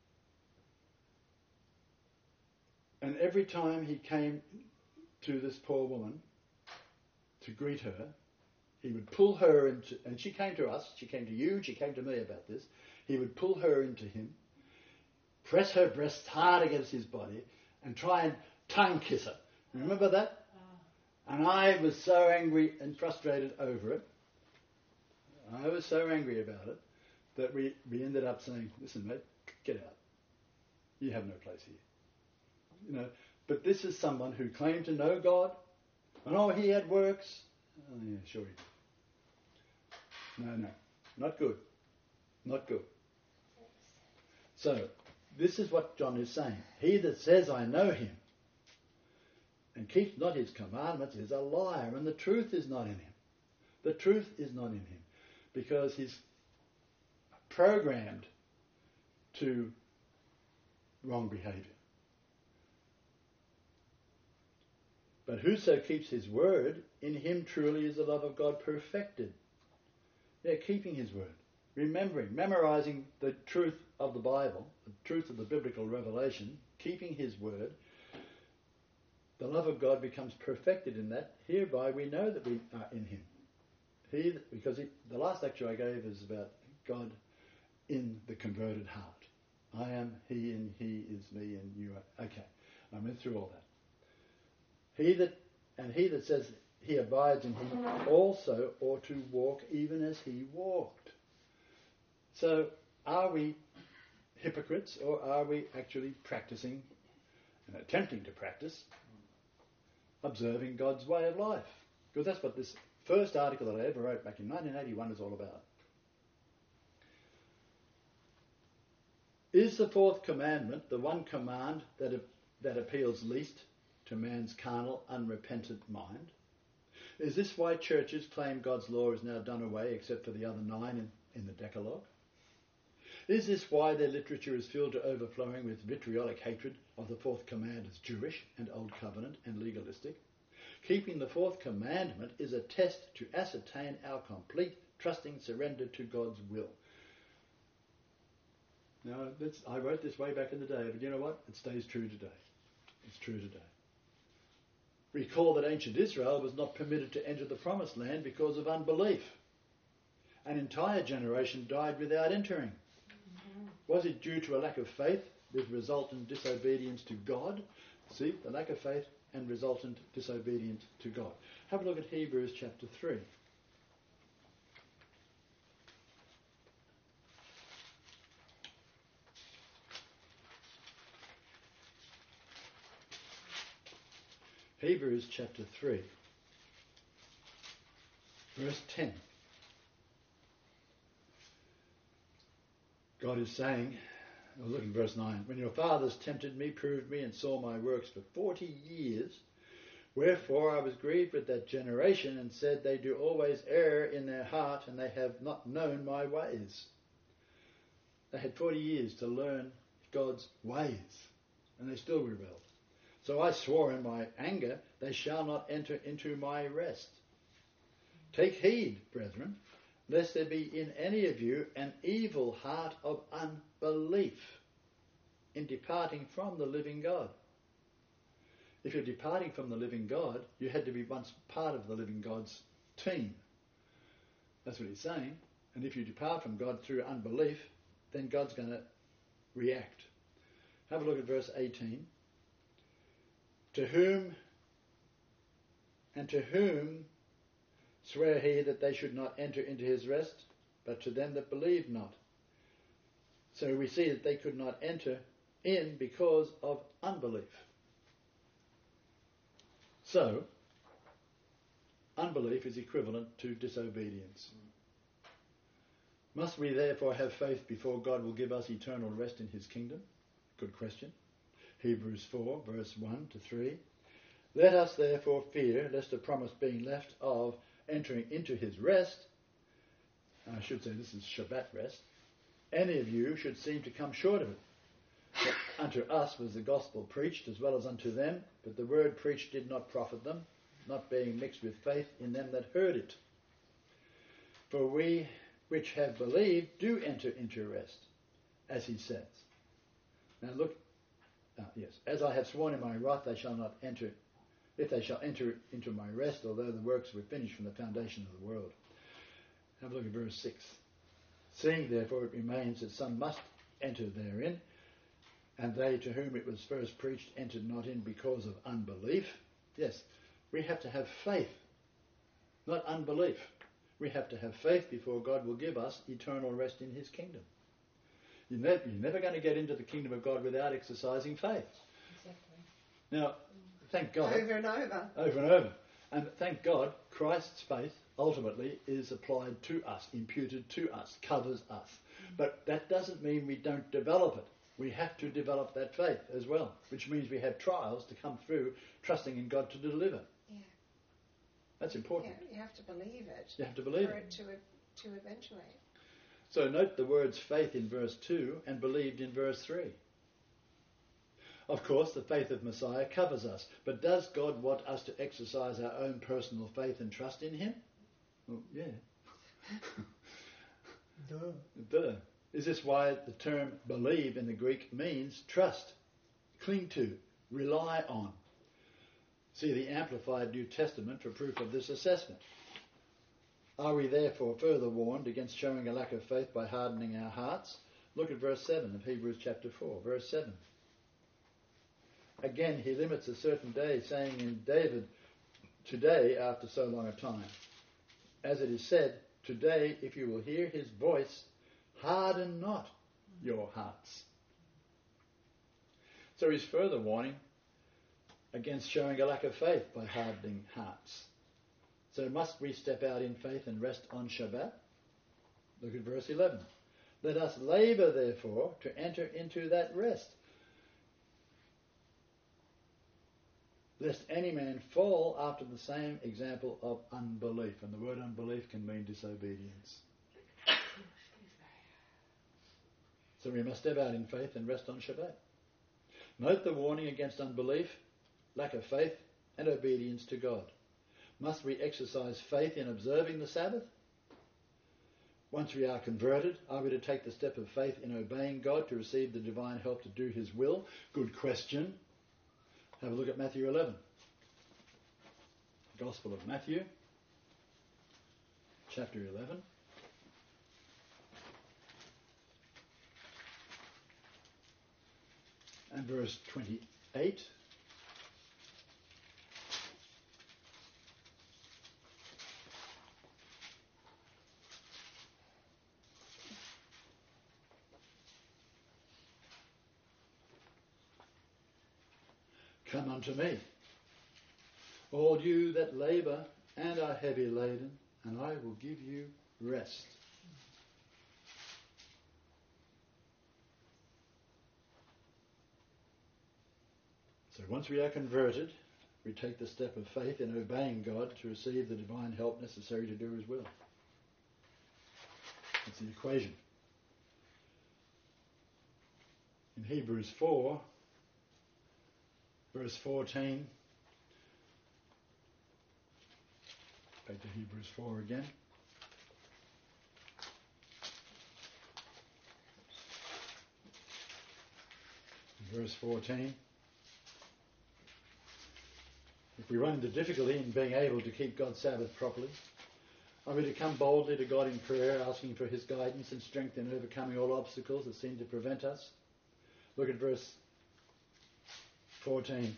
And every time he came to this poor woman to greet her, he would pull her into, and she came to us, she came to you, she came to me about this, he would pull her into him, press her breasts hard against his body and try and tongue kiss her. Remember that? And I was so angry and frustrated over it. I was so angry about it that we, we ended up saying, listen, mate, get out. You have no place here. You know, but this is someone who claimed to know God. And oh, he had works. Oh, yeah, sure he did. No, no, not good. Not good. So, this is what John is saying. He that says, I know him, and keeps not his commandments is a liar, and the truth is not in him. The truth is not in him, because he's programmed to wrong behaviour. But whoso keeps his word, in him truly is the love of God perfected. Yeah, keeping his word. Remembering, memorising the truth of the Bible, the truth of the biblical revelation, keeping his word, the love of God becomes perfected in that. Hereby we know that we are in him. He, because he, the last lecture I gave is about God in the converted heart. I am he and he is me and you are... Okay, I went through all that. He that, and he that says he abides in him also ought to walk even as he walked. So, are we hypocrites, or are we actually practicing and attempting to practice observing God's way of life? Because that's what this first article that I ever wrote back in nineteen eighty-one is all about. Is the fourth commandment the one command that, that appeals least to man's carnal, unrepentant mind? Is this why churches claim God's law is now done away except for the other nine in, in the Decalogue? Is this why their literature is filled to overflowing with vitriolic hatred of the fourth command as Jewish and Old Covenant and legalistic? Keeping the fourth commandment is a test to ascertain our complete, trusting surrender to God's will. Now, that's, I wrote this way back in the day, but you know what? It stays true today. It's true today. Recall that ancient Israel was not permitted to enter the promised land because of unbelief. An entire generation died without entering. Was it due to a lack of faith with resultant disobedience to God? See, the lack of faith and resultant disobedience to God. Have a look at Hebrews chapter three. Hebrews chapter three, verse ten. God is saying, I'll look in verse nine, when your fathers tempted me, proved me, and saw my works for forty years, wherefore I was grieved with that generation, and said, they do always err in their heart, and they have not known my ways. They had forty years to learn God's ways, and they still rebelled. So I swore in my anger, they shall not enter into my rest. Take heed, brethren, lest there be in any of you an evil heart of unbelief in departing from the living God. If you're departing from the living God, you had to be once part of the living God's team. That's what he's saying. And if you depart from God through unbelief, then God's going to react. Have a look at verse eighteen. To whom, and to whom swear he that they should not enter into his rest, but to them that believe not. So we see that they could not enter in because of unbelief. So, unbelief is equivalent to disobedience. Must we therefore have faith before God will give us eternal rest in his kingdom? Good question. Hebrews four, verse one to three. Let us therefore fear, lest a promise being left of entering into his rest, I should say this is Shabbat rest, any of you should seem to come short of it. For unto us was the gospel preached as well as unto them, but the word preached did not profit them, not being mixed with faith in them that heard it. For we which have believed do enter into rest, as he says. Now look, ah, yes, as I have sworn in my wrath, they shall not enter, if they shall enter into my rest, although the works were finished from the foundation of the world. Have a look at verse six. Seeing therefore it remains that some must enter therein, and they to whom it was first preached entered not in because of unbelief. Yes, we have to have faith, not unbelief. We have to have faith before God will give us eternal rest in his kingdom. You're never, you're never going to get into the kingdom of God without exercising faith. Exactly. Now, thank God. Over and over. Over and over. And thank God, Christ's faith ultimately is applied to us, imputed to us, covers us. But that doesn't mean we don't develop it. We have to develop that faith as well, which means we have trials to come through, trusting in God to deliver. Yeah. That's important. Yeah, you have to believe it. You have to believe for it. it to, to eventuate. So note the words faith in verse two and believed in verse three. Of course, the faith of Messiah covers us, but does God want us to exercise our own personal faith and trust in him? Well, yeah. Duh. Duh. Is this why the term believe in the Greek means trust, cling to, rely on? See the Amplified New Testament for proof of this assessment. Are we therefore further warned against showing a lack of faith by hardening our hearts? Look at verse seven of Hebrews chapter four, verse seven. Again, he limits a certain day, saying in David, today after so long a time. As it is said, today if you will hear his voice, harden not your hearts. So he's further warning against showing a lack of faith by hardening hearts. So must we step out in faith and rest on Shabbat? Look at verse eleven. Let us labour, therefore, to enter into that rest, lest any man fall after the same example of unbelief. And the word unbelief can mean disobedience. So we must step out in faith and rest on Shabbat. Note the warning against unbelief, lack of faith, and obedience to God. Must we exercise faith in observing the Sabbath? Once we are converted, are we to take the step of faith in obeying God to receive the divine help to do his will? Good question. Have a look at Matthew eleven. Gospel of Matthew, chapter eleven. And verse twenty-eight. Come unto me, all you that labour and are heavy laden, and I will give you rest. So once we are converted, we take the step of faith in obeying God to receive the divine help necessary to do his will. That's the equation. In Hebrews four, verse fourteen, back to Hebrews four again. Verse fourteen. If we run into difficulty in being able to keep God's Sabbath properly, are we to come boldly to God in prayer, asking for his guidance and strength in overcoming all obstacles that seem to prevent us? Look at verse fourteen.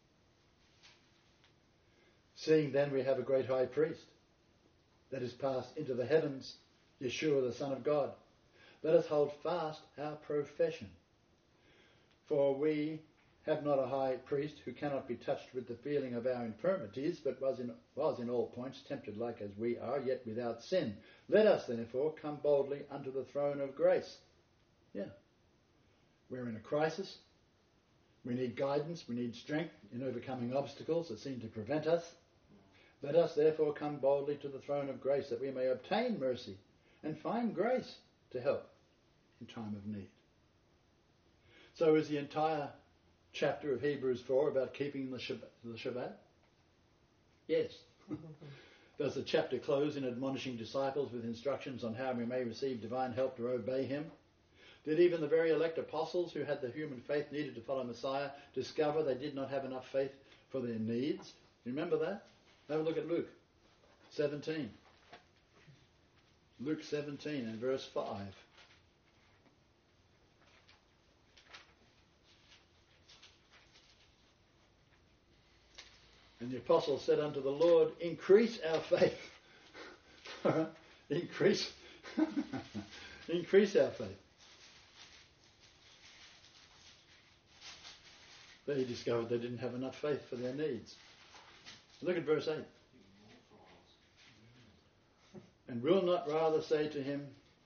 Seeing then we have a great high priest that is passed into the heavens, Yeshua the Son of God, let us hold fast our profession. For we have not a high priest who cannot be touched with the feeling of our infirmities, but was in, was in all points tempted like as we are, yet without sin. Let us therefore come boldly unto the throne of grace. Yeah. We're in a crisis. We need guidance. We need strength in overcoming obstacles that seem to prevent us. Let us therefore come boldly to the throne of grace, that we may obtain mercy and find grace to help in time of need. So is the entire chapter of Hebrews four about keeping the Shabbat? The Shabbat? Yes. Does the chapter close in admonishing disciples with instructions on how we may receive divine help to obey him? Did even the very elect apostles who had the human faith needed to follow Messiah discover they did not have enough faith for their needs? Remember that? Have a look at Luke seventeen. Luke seventeen and verse five. And the apostle said unto the Lord, increase our faith. increase, increase our faith. They discovered they didn't have enough faith for their needs. Look at verse eight. And will not rather say to him,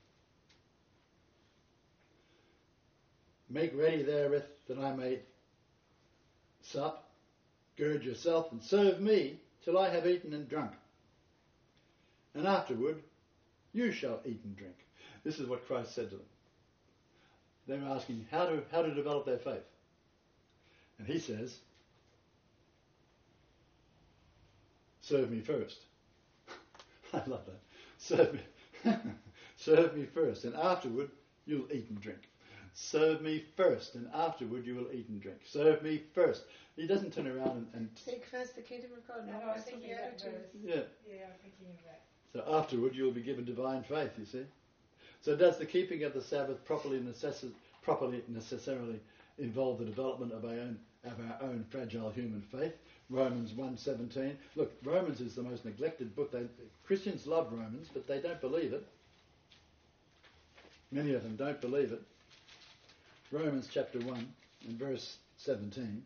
make ready therewith that I may sup, gird yourself and serve me till I have eaten and drunk. And afterward you shall eat and drink. This is what Christ said to them. They were asking how to, how to develop their faith. And he says, serve me first. I love that. Serve me. Serve me first, and afterward you'll eat and drink. Serve me first, and afterward you will eat and drink. Serve me first. He doesn't turn around and... and Seek first the kingdom of God. No, Not I was rest on thinking the of that attitude. verse. yeah. Yeah, I'm thinking of that. So afterward you'll be given divine faith, you see. So does the keeping of the Sabbath properly, necess- properly necessarily involve the development of our own of our own fragile human faith? Romans one seventeen. Look, Romans is the most neglected book. They, Christians love Romans, but they don't believe it. Many of them don't believe it. Romans chapter one and verse seventeen.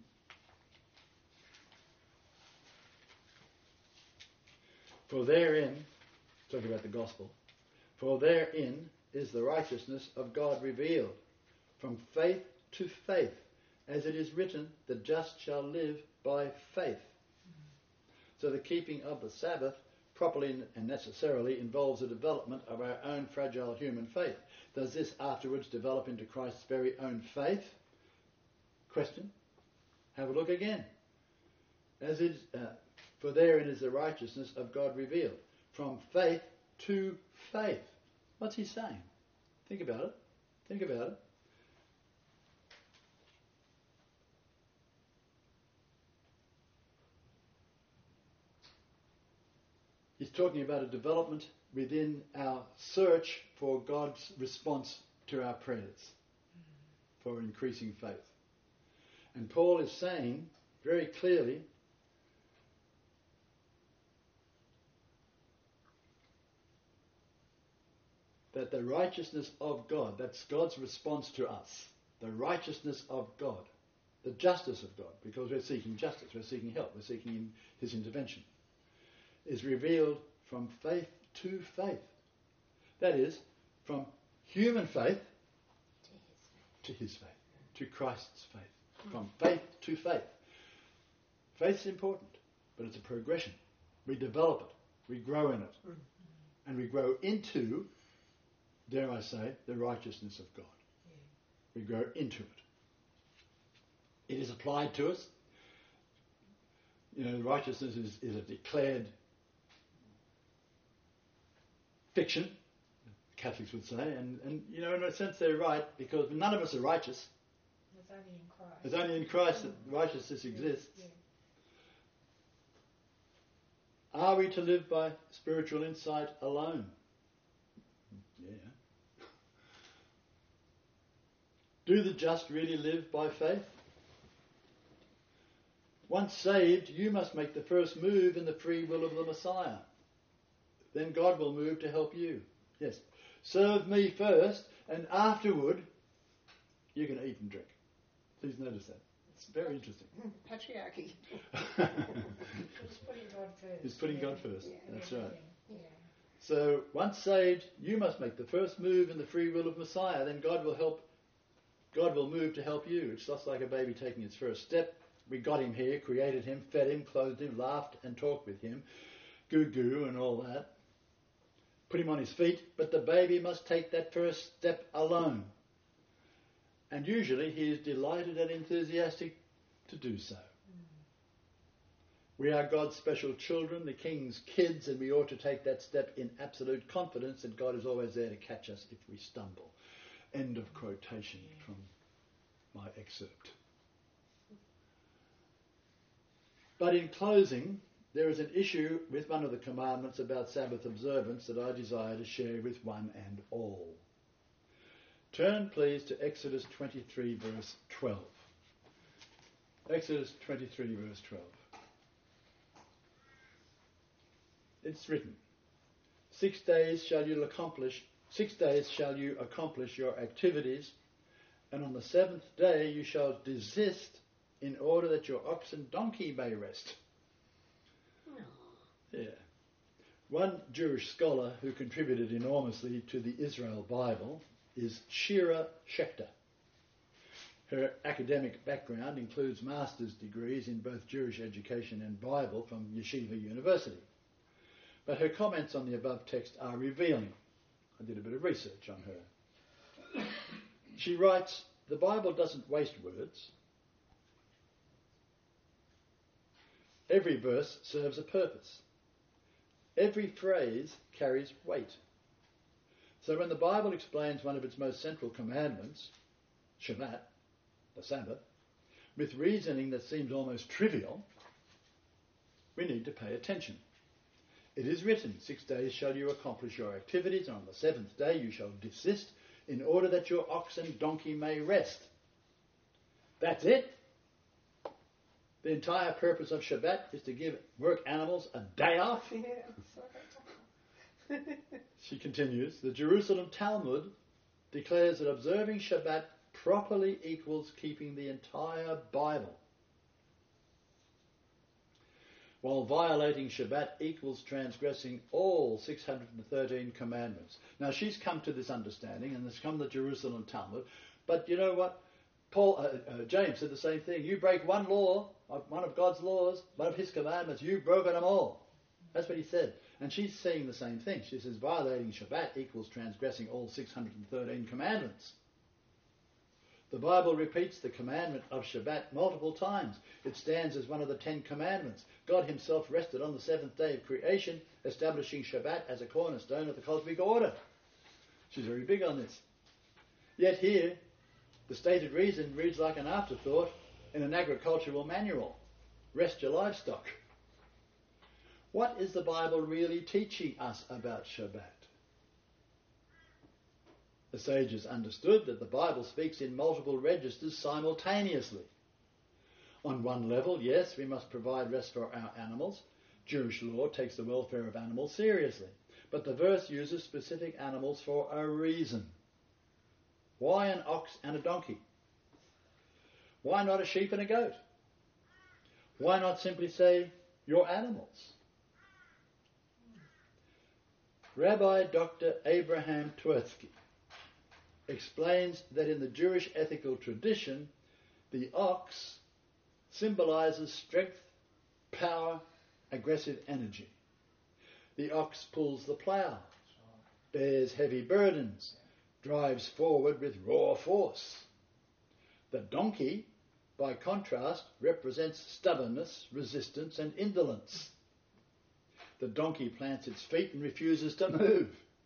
For therein, talking about the gospel, for therein is the righteousness of God revealed, from faith to faith, as it is written, the just shall live by faith. So the keeping of the Sabbath properly and necessarily involves the development of our own fragile human faith. Does this afterwards develop into Christ's very own faith? Question. Have a look again. As it, uh, for therein is the righteousness of God revealed, from faith to faith. What's he saying? Think about it. Think about it. He's talking about a development within our search for God's response to our prayers, for increasing faith. And Paul is saying very clearly that the righteousness of God, that's God's response to us, the righteousness of God, the justice of God, because we're seeking justice, we're seeking help, we're seeking his intervention, is revealed from faith to faith. That is, from human faith to his faith, to Christ's faith. From faith to faith. Faith's important, but it's a progression. We develop it, we grow in it, and we grow into, dare I say, the righteousness of God. We grow into it. It is applied to us. You know, righteousness is, is a declared fiction, Catholics would say, and, and you know, in a sense they're right, because none of us are righteous. It's only in Christ. It's only in Christ that righteousness exists. Yeah. Are we to live by spiritual insight alone? Yeah. Do the just really live by faith? Once saved, you must make the first move in the free will of the Messiah. Then God will move to help you. Yes. Serve me first, and afterward, you can eat and drink. Please notice that. It's very interesting. Patriarchy. He's putting God first. He's putting yeah. God first. Yeah. That's right. Yeah. So, once saved, you must make the first move in the free will of Messiah. Then God will help. God will move to help you. It's just like a baby taking its first step. We got him here, created him, fed him, clothed him, laughed and talked with him, goo goo and all that. Put him on his feet, but the baby must take that first step alone. And usually he is delighted and enthusiastic to do so. Mm. We are God's special children, the King's kids, and we ought to take that step in absolute confidence that God is always there to catch us if we stumble. End of quotation from my excerpt. But in closing, there is an issue with one of the commandments about Sabbath observance that I desire to share with one and all. Turn, please, to Exodus twenty-three, verse twelve. Exodus twenty-three, verse twelve. It's written, six days shall you accomplish, six days shall you accomplish your activities, and on the seventh day you shall desist in order that your ox and donkey may rest. Oh. Yeah. One Jewish scholar who contributed enormously to the Israel Bible is Shira Schechter. Her academic background includes master's degrees in both Jewish education and Bible from Yeshiva University. But her comments on the above text are revealing. I did a bit of research on her. She writes, the Bible doesn't waste words. Every verse serves a purpose. Every phrase carries weight. So when the Bible explains one of its most central commandments, Shabbat, the Sabbath, with reasoning that seems almost trivial, we need to pay attention. It is written, six days shall you accomplish your activities, and on the seventh day you shall desist, in order that your ox and donkey may rest. That's it. The entire purpose of Shabbat is to give work animals a day off. Yeah, sorry. She continues, the Jerusalem Talmud declares that observing Shabbat properly equals keeping the entire Bible, while violating Shabbat equals transgressing all six hundred thirteen commandments. Now she's come to this understanding, and has come the Jerusalem Talmud, but you know what? Paul, uh, uh, James said the same thing. You break one law, one of God's laws, one of his commandments, you've broken them all. That's what he said. And she's saying the same thing. She says violating Shabbat equals transgressing all six hundred thirteen commandments. The Bible repeats the commandment of Shabbat multiple times. It stands as one of the Ten Commandments. God himself rested on the seventh day of creation, establishing Shabbat as a cornerstone of the cosmic order. She's very big on this. Yet here, the stated reason reads like an afterthought in an agricultural manual. Rest your livestock. What is the Bible really teaching us about Shabbat? The sages understood that the Bible speaks in multiple registers simultaneously. On one level, yes, we must provide rest for our animals. Jewish law takes the welfare of animals seriously. But the verse uses specific animals for a reason. Why an ox and a donkey? Why not a sheep and a goat? Why not simply say, your animals? Rabbi Doctor Abraham Twerski explains that in the Jewish ethical tradition, the ox symbolizes strength, power, aggressive energy. The ox pulls the plough, bears heavy burdens, drives forward with raw force. The donkey, by contrast, represents stubbornness, resistance, and indolence. The donkey plants its feet and refuses to move.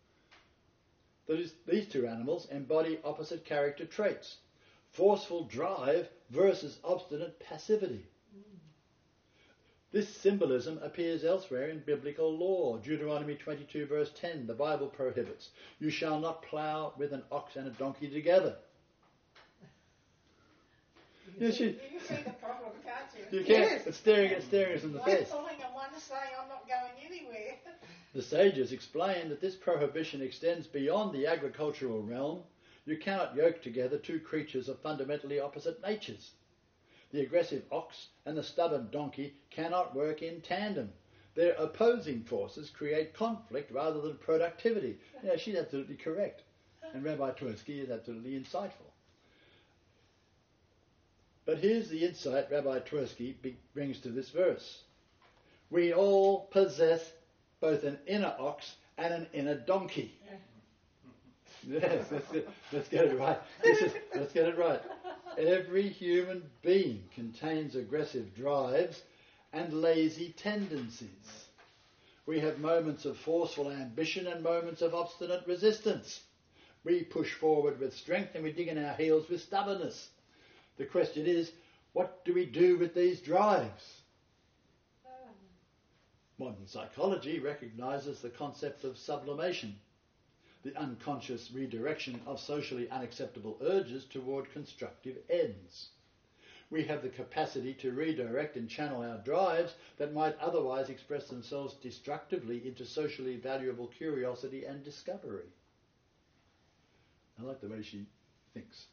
These two animals embody opposite character traits. Forceful drive versus obstinate passivity. This symbolism appears elsewhere in biblical law. Deuteronomy twenty-two verse ten, the Bible prohibits, you shall not plough with an ox and a donkey together. You, Yeah, see, she, you can see the problem, can't you? you can't, Yes. it's staring, it's staring us in the One face. pulling and one saying, I'm not going anywhere. The sages explain that this prohibition extends beyond the agricultural realm. You cannot yoke together two creatures of fundamentally opposite natures. The aggressive ox and the stubborn donkey cannot work in tandem. Their opposing forces create conflict rather than productivity. Yeah, she's absolutely correct. And Rabbi Twerski is absolutely insightful. But here's the insight Rabbi Twerski brings to this verse. We all possess both an inner ox and an inner donkey. Yes, let's get, let's get it right. This is, let's get it right. Every human being contains aggressive drives and lazy tendencies. We have moments of forceful ambition and moments of obstinate resistance. We push forward with strength and we dig in our heels with stubbornness. The question is, what do we do with these drives? Modern psychology recognises the concept of sublimation, the unconscious redirection of socially unacceptable urges toward constructive ends. we have the capacity to redirect and channel our drives that might otherwise express themselves destructively into socially valuable curiosity and discovery. I like the way she thinks.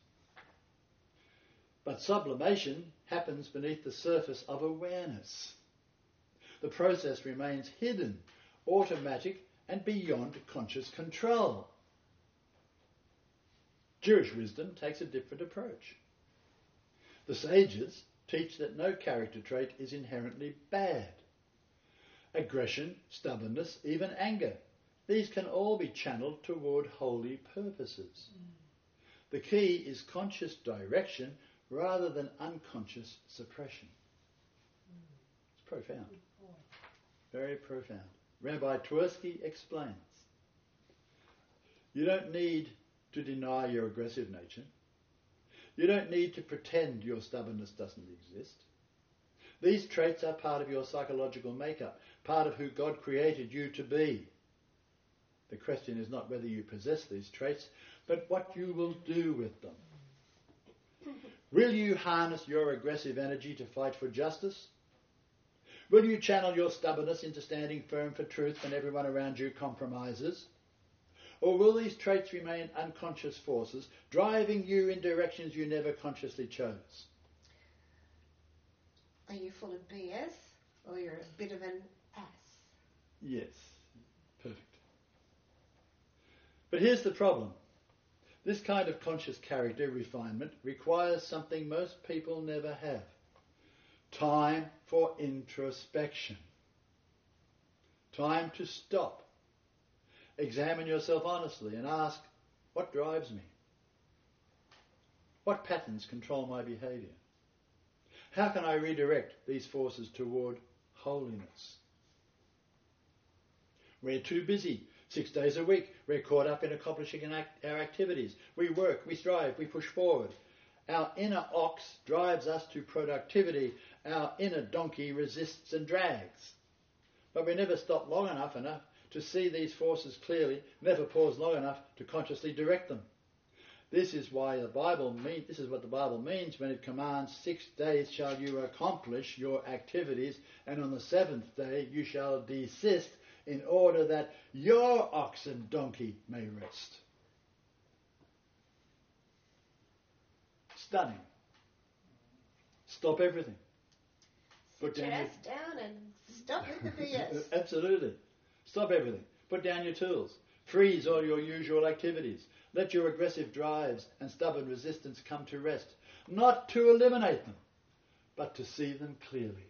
But sublimation happens beneath the surface of awareness. The process remains hidden, automatic, and beyond conscious control. Jewish wisdom takes a different approach. The sages teach that no character trait is inherently bad. Aggression, stubbornness, even anger, these can all be channeled toward holy purposes. Mm. The key is conscious direction rather than unconscious suppression. Mm. It's profound. Very profound. Rabbi Twersky explains, you don't need to deny your aggressive nature. You don't need to pretend your stubbornness doesn't exist. These traits are part of your psychological makeup, part of who God created you to be. The question is not whether you possess these traits, but what you will do with them. Will you harness your aggressive energy to fight for justice? Will you channel your stubbornness into standing firm for truth when everyone around you compromises? Or will these traits remain unconscious forces, driving you in directions you never consciously chose? Are you full of B S, or you're a bit of an ass? Yes, perfect. But here's the problem. This kind of conscious character refinement requires something most people never have. Time for introspection. Time to stop. Examine yourself honestly and ask, what drives me? What patterns control my behaviour? How can I redirect these forces toward holiness? We're too busy. Six days a week, we're caught up in accomplishing our activities. We work, we strive, we push forward. Our inner ox drives us to productivity. Our inner donkey resists and drags. But we never stop long enough enough to see these forces clearly, never pause long enough to consciously direct them. This is why the Bible mean, this is what the Bible means when it commands, six days shall you accomplish your activities, and on the seventh day you shall desist, in order that your ox and donkey may rest. Stunning. Stop everything. Put down your ass down and stop with the B S. Absolutely. Stop everything. Put down your tools. Freeze all your usual activities. Let your aggressive drives and stubborn resistance come to rest. Not to eliminate them, but to see them clearly.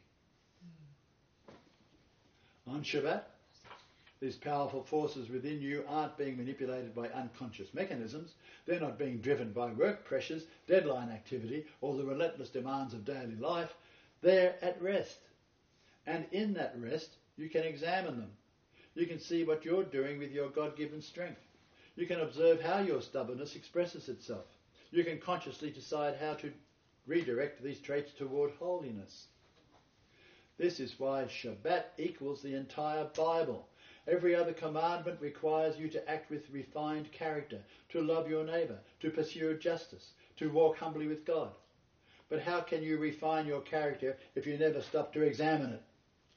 Mm. On Shabbat, these powerful forces within you aren't being manipulated by unconscious mechanisms. They're not being driven by work pressures, deadline activity, or the relentless demands of daily life. They're at rest. And in that rest, you can examine them. You can see what you're doing with your God-given strength. You can observe how your stubbornness expresses itself. You can consciously decide how to redirect these traits toward holiness. This is why Shabbat equals the entire Bible. Every other commandment requires you to act with refined character, to love your neighbour, to pursue justice, to walk humbly with God. But how can you refine your character if you never stop to examine it?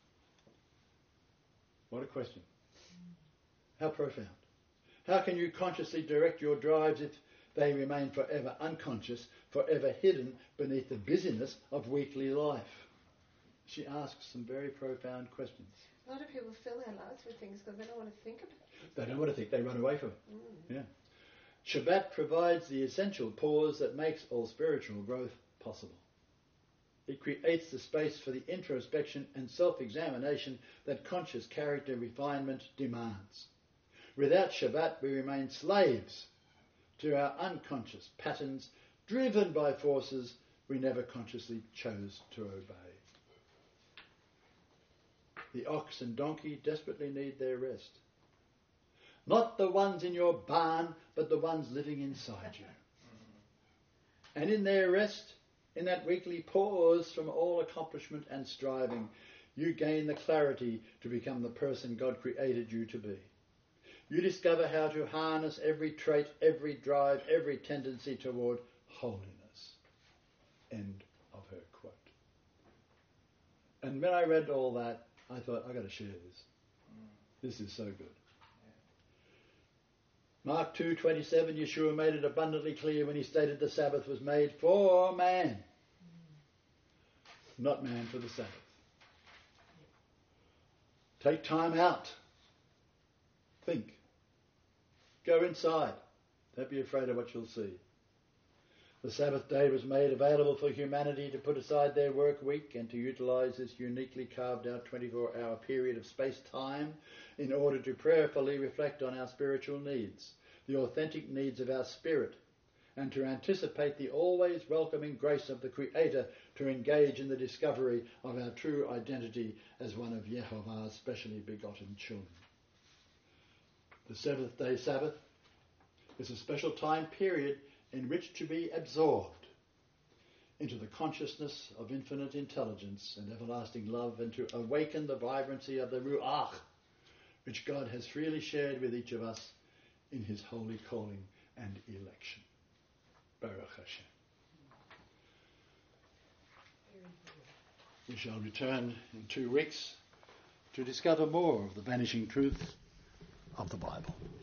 What a question. How profound. How can you consciously direct your drives if they remain forever unconscious, forever hidden beneath the busyness of weekly life? She asks some very profound questions. A lot of people fill their lives with things because they don't want to think about it. They don't want to think. They run away from it. Mm. Yeah. Shabbat provides the essential pause that makes all spiritual growth possible. It creates the space for the introspection and self-examination that conscious character refinement demands. Without Shabbat, we remain slaves to our unconscious patterns, driven by forces we never consciously chose to obey. The ox and donkey desperately need their rest. Not the ones in your barn, but the ones living inside you. And in their rest, in that weekly pause from all accomplishment and striving, you gain the clarity to become the person God created you to be. You discover how to harness every trait, every drive, every tendency toward holiness. End of her. And when I read all that, I thought, I've got to share this. This is so good. Mark two twenty-seven, Yeshua made it abundantly clear when he stated the Sabbath was made for man, not man for the Sabbath. Take time out. Think. Go inside. Don't be afraid of what you'll see. The Sabbath day was made available for humanity to put aside their work week and to utilise this uniquely carved out twenty-four hour period of space-time in order to prayerfully reflect on our spiritual needs, the authentic needs of our spirit, and to anticipate the always welcoming grace of the Creator to engage in the discovery of our true identity as one of Yehovah's specially begotten children. The seventh day Sabbath is a special time period in which to be absorbed into the consciousness of infinite intelligence and everlasting love, and to awaken the vibrancy of the Ruach, which God has freely shared with each of us in his holy calling and election. Baruch Hashem. We shall return in two weeks to discover more of the vanishing truth of the Bible.